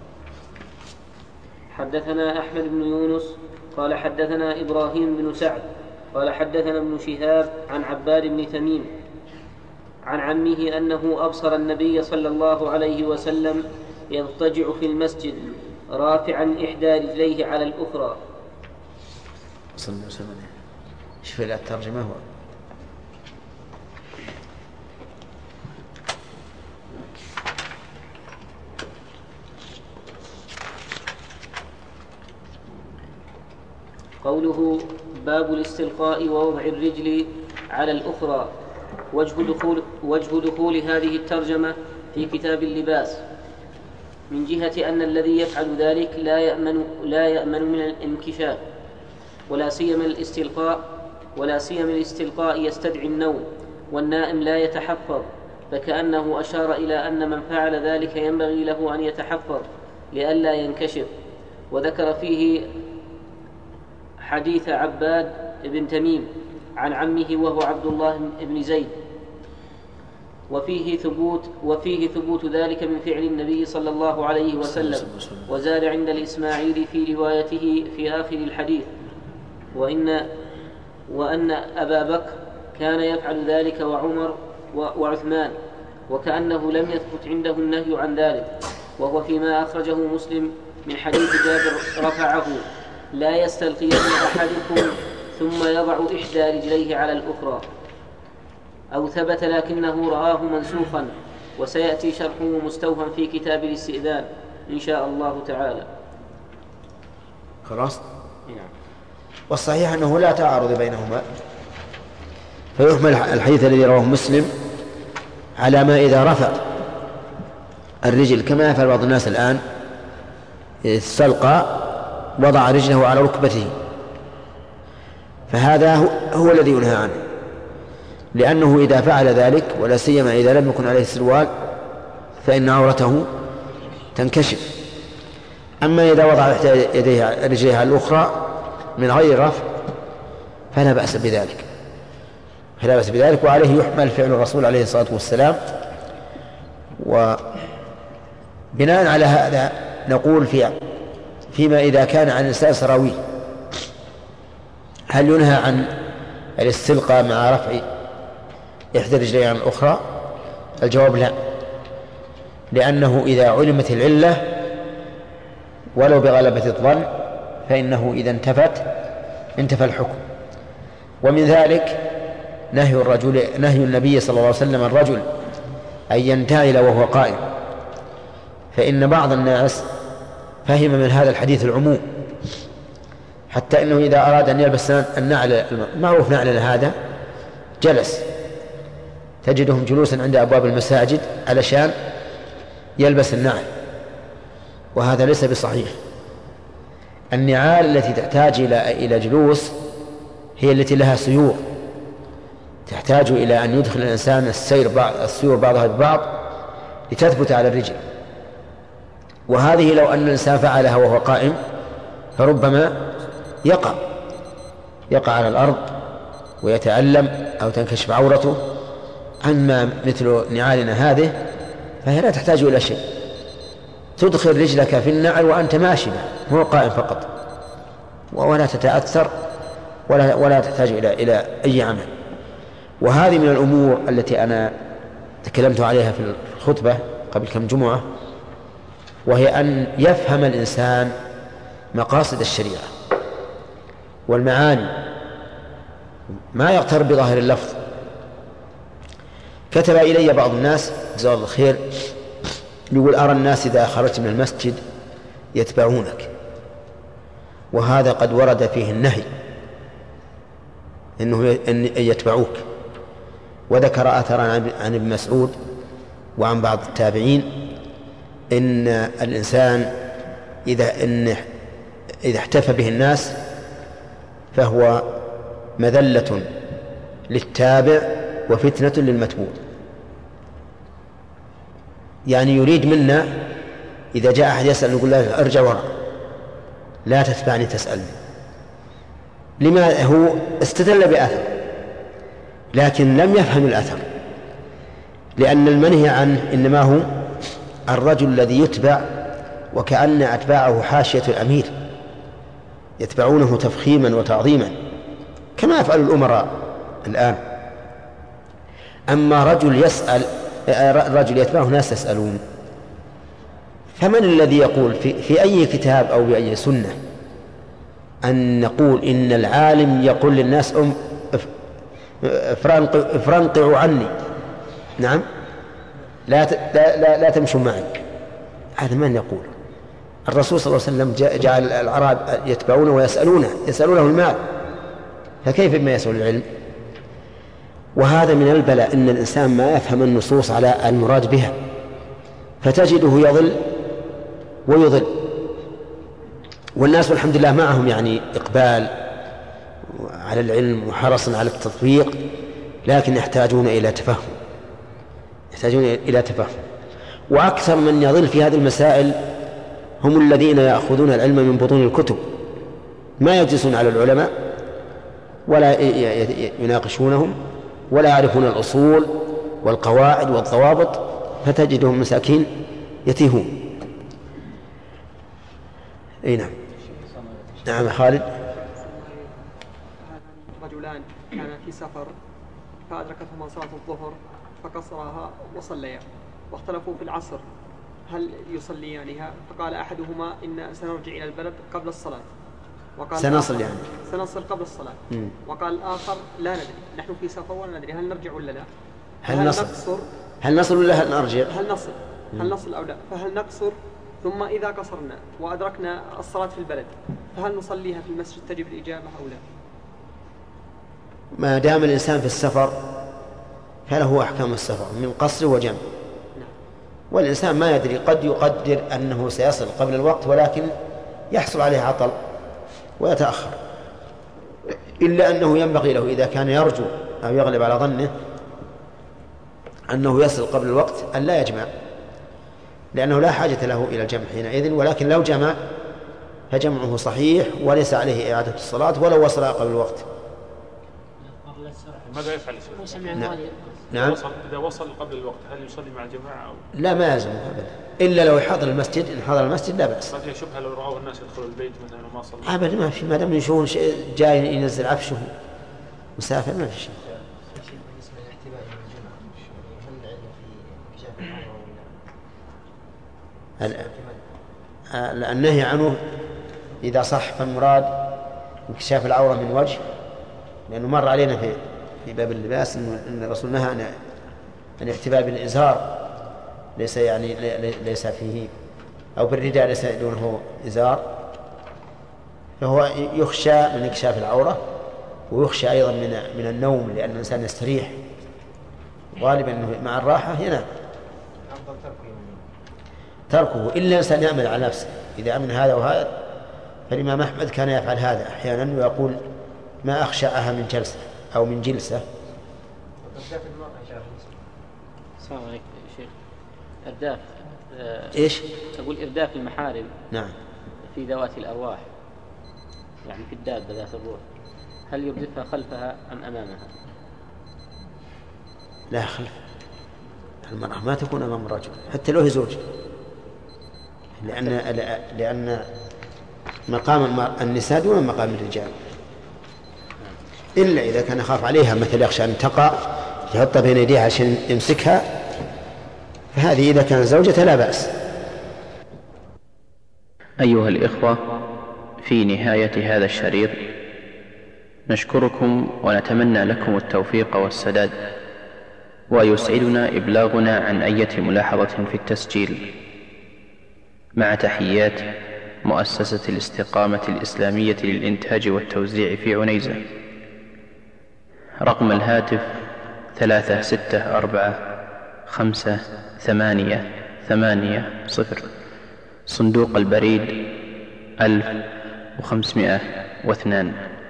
حدثنا أحمد بن يونس قال حدثنا إبراهيم بن سعد قال حدثنا ابن شهاب عن عباد بن تميم عن عمه أنه أبصر النبي صلى الله عليه وسلم يضطجع في المسجد رافعا إحدى رجليه على الأخرى. صلى الله عليه وسلم. شوف الترجمة هو قوله باب الاستلقاء ووضع الرجل على الأخرى. وجه دخول, وجه دخول هذه الترجمة في كتاب اللباس من جهة أن الذي يفعل ذلك لا يأمن, لا يأمن من الانكشاف ولا سيما الاستلقاء ولا سيما الاستلقاء يستدعي النوم والنائم لا يتحفظ، فكأنه أشار إلى أن من فعل ذلك ينبغي له أن يتحفظ لئلا ينكشف. وذكر فيه حديث عباد بن تميم عن عمه وهو عبد الله بن زيد، وفيه ثبوت وفيه ثبوت ذلك من فعل النبي صلى الله عليه وسلم. وزاد عند الإسماعيلي في روايته في آخر الحديث وإن وأن أبا بكر كان يفعل ذلك وعمر وعثمان، وكأنه لم يثبت عنده النهي عن ذلك، وهو فيما أخرجه مسلم من حديث جابر رفعه: لا يستلقين أحدكم ثم يضع إحدى رجليه على الأخرى، أو ثبت لكنه رآه منسوخا، وسيأتي شرحه مستوفا في كتاب الاستئذان إن شاء الله تعالى. خلاص. والصحيح أنه لا تعارض بينهما، فيحمل الحديث الذي رواه مسلم على ما إذا رفع الرجل كما يفعل بعض الناس الآن، استلقى وضع رجله على ركبته، فهذا هو, هو الذي ينهى عنه، لأنه إذا فعل ذلك ولا سيما إذا لم يكن عليه سروال فإن عورته تنكشف. أما إذا وضع يديه رجليه على الأخرى من غير رفع فلا بأس بذلك فلا بأس بذلك وعليه يحمل فعل الرسول عليه الصلاة والسلام. وبناء على هذا نقول في فيما إذا كان عن الإنسان سراويل هل ينهى عن الاستلقاء مع رفع إحدى رجليه عن الأخرى؟ الجواب لا، لأنه إذا علمت العلة ولو بغلبة الظن فإنه إذا انتفت انتفى الحكم. ومن ذلك نهي الرجل نهي النبي صلى الله عليه وسلم الرجل أن ينتعل وهو قائم، فإن بعض الناس فهم من هذا الحديث العموم، حتى إنه إذا أراد أن يلبس النعل معروف نعلنا هذا جلس، تجدهم جلوسا عند أبواب المساجد علشان يلبس النعل، وهذا ليس بصحيح. النعال التي تحتاج إلى إلى جلوس هي التي لها سيور، تحتاج إلى أن يدخل الإنسان السير بعض السيور بعضها ببعض لتثبت على الرجل، وهذه لو أن الإنسان فعلها وهو قائم فربما يقع يقع على الأرض ويتألم أو تنكشف عورته. أما مثل نعالنا هذه فهي لا تحتاج إلى شيء، تدخل رجلك في النعل وأنت ماشي مو قائم فقط، ولا تتأثر ولا, ولا تحتاج إلى, إلى أي عمل. وهذه من الأمور التي أنا تكلمت عليها في الخطبة قبل كم جمعة، وهي أن يفهم الإنسان مقاصد الشريعة والمعاني، ما يغتر بظاهر اللفظ. كتب إلي بعض الناس جزاه الله خير يقول: أرى الناس إذا خرجت من المسجد يتبعونك، وهذا قد ورد فيه النهي إنه أن يتبعوك. وذكر أثرا عن ابن مسعود وعن بعض التابعين إن الإنسان إذا, إن إذا احتفى به الناس فهو مذلة للتابع وفتنة للمتبوع. يعني يريد منا إذا جاء أحد يسأل نقول له ارجع وراء، لا تتبعني تسألني. لما هو استدل بأثر لكن لم يفهم الأثر، لأن المنهي عنه إنما هو الرجل الذي يتبع وكأن أتباعه حاشية الأمير يتبعونه تفخيما وتعظيما كما يفعل الأمراء الآن. أما رجل يسأل رجل يتبعه ناس يسألون، فمن الذي يقول في, في أي كتاب أو بأي سنة أن نقول إن العالم يقول للناس أم افرنقعوا عني، نعم لا, لا, لا, لا تمشوا معي؟ هذا من يقول؟ الرسول صلى الله عليه وسلم جعل الأعراب يتبعونه ويسألونه يسألونه المال، فكيف بما يسأل العلم؟ وهذا من البلاء إن الإنسان ما يفهم النصوص على المراد بها، فتجده يضل ويضل. والناس والحمد لله معهم يعني إقبال على العلم وحرص على التطبيق، لكن يحتاجون إلى تفهم يحتاجون إلى تفهم. وأكثر من يضل في هذه المسائل هم الذين يأخذون العلم من بطون الكتب، ما يجلسون على العلماء ولا يناقشونهم ولا يعرفون الأصول والقواعد والضوابط، فتجدهم مساكين يتيهون. أي نعم. نعم خالد. رجلان كان في سفر فأدركتهما صلاة الظهر فقصرها وصليا، واختلفوا في العصر هل يصليانها، فقال أحدهما إن سنرجع إلى البلد قبل الصلاة، وقال سنصل يعني سنصل قبل الصلاة. مم. وقال الآخر لا ندري، نحن في سفر ولا ندري هل نرجع ولا لا، هل, هل نصل نقصر هل نصل ولا هل نرجع هل نصل هل نصل أو لا، فهل نقصر ثم إذا قصرنا وأدركنا الصلاة في البلد فهل نصليها في المسجد تجب الإجابة أو لا؟ ما دام الإنسان في السفر فله أحكام السفر من قصر وجمع. والإنسان ما يدري، قد يقدر أنه سيصل قبل الوقت ولكن يحصل عليه عطل ويتأخر، إلا أنه ينبغي له إذا كان يرجو أو يغلب على ظنه أنه يصل قبل الوقت أن لا يجمع، لأنه لا حاجة له إلى الجمع حينئذ. ولكن لو جمع فجمعه صحيح وليس عليه إعادة الصلاة ولو وصل قبل الوقت. ماذا يفعل؟ نعم. نعم. إذا وصل قبل الوقت هل يصلي مع الجماعة أو لا؟ ما يلزم أبدا، إلا لو حضر المسجد. إن حضر المسجد لا بأس. ما فيها شبهة لو رأوا الناس يدخلوا البيت مثلا وما صلوا؟ أبدا ما في، ما دام يشوفون جاي ينزل عفشه مسافر ما في شيء. النهي عنه إذا صح فالمراد انكشاف العورة من وجه، لأنه مر علينا في في باب اللباس أن الرسول نهى عن الاحتباء بالإزار، ليس يعني ليس فيه أو بالرداء ليس دونه إزار، فهو يخشى من إكشاف العورة، ويخشى أيضا من من النوم، لأن الإنسان يستريح غالبا مع الراحة ينام. تركه إلا الإنسان يعمل على نفسه، إذا أمن هذا وهذا. فالإمام أحمد كان يفعل هذا أحيانا ويقول ما أخشعها من جلسة أو من جلسة. السلام عليكم يا شيخ. إرداف إيش؟ أقول إرداف المحارم. نعم. في ذوات الأرواح، يعني في الدابة ذات الروح، هل يردفها خلفها أم أمامها؟ لا خلف. المرأة ما تكون أمام الرجل حتى لو هي زوج، لأن لأن مقام النساء دون مقام الرجال، إلا إذا كان يخاف عليها مثل يخشى أن تقع يحطها بين يديها عشان يمسكها، فهذه إذا كانت زوجة لا بأس. أيها الإخوة، في نهاية هذا الشريط نشكركم ونتمنى لكم التوفيق والسداد، ويسعدنا إبلاغنا عن أي ملاحظة في التسجيل. مع تحيات مؤسسة الاستقامة الإسلامية للإنتاج والتوزيع في عنيزة. رقم الهاتف ثلاثة ستة أربعة خمسة ثمانية ثمانية صفر. صندوق البريد ألف وخمسمائة واثنان.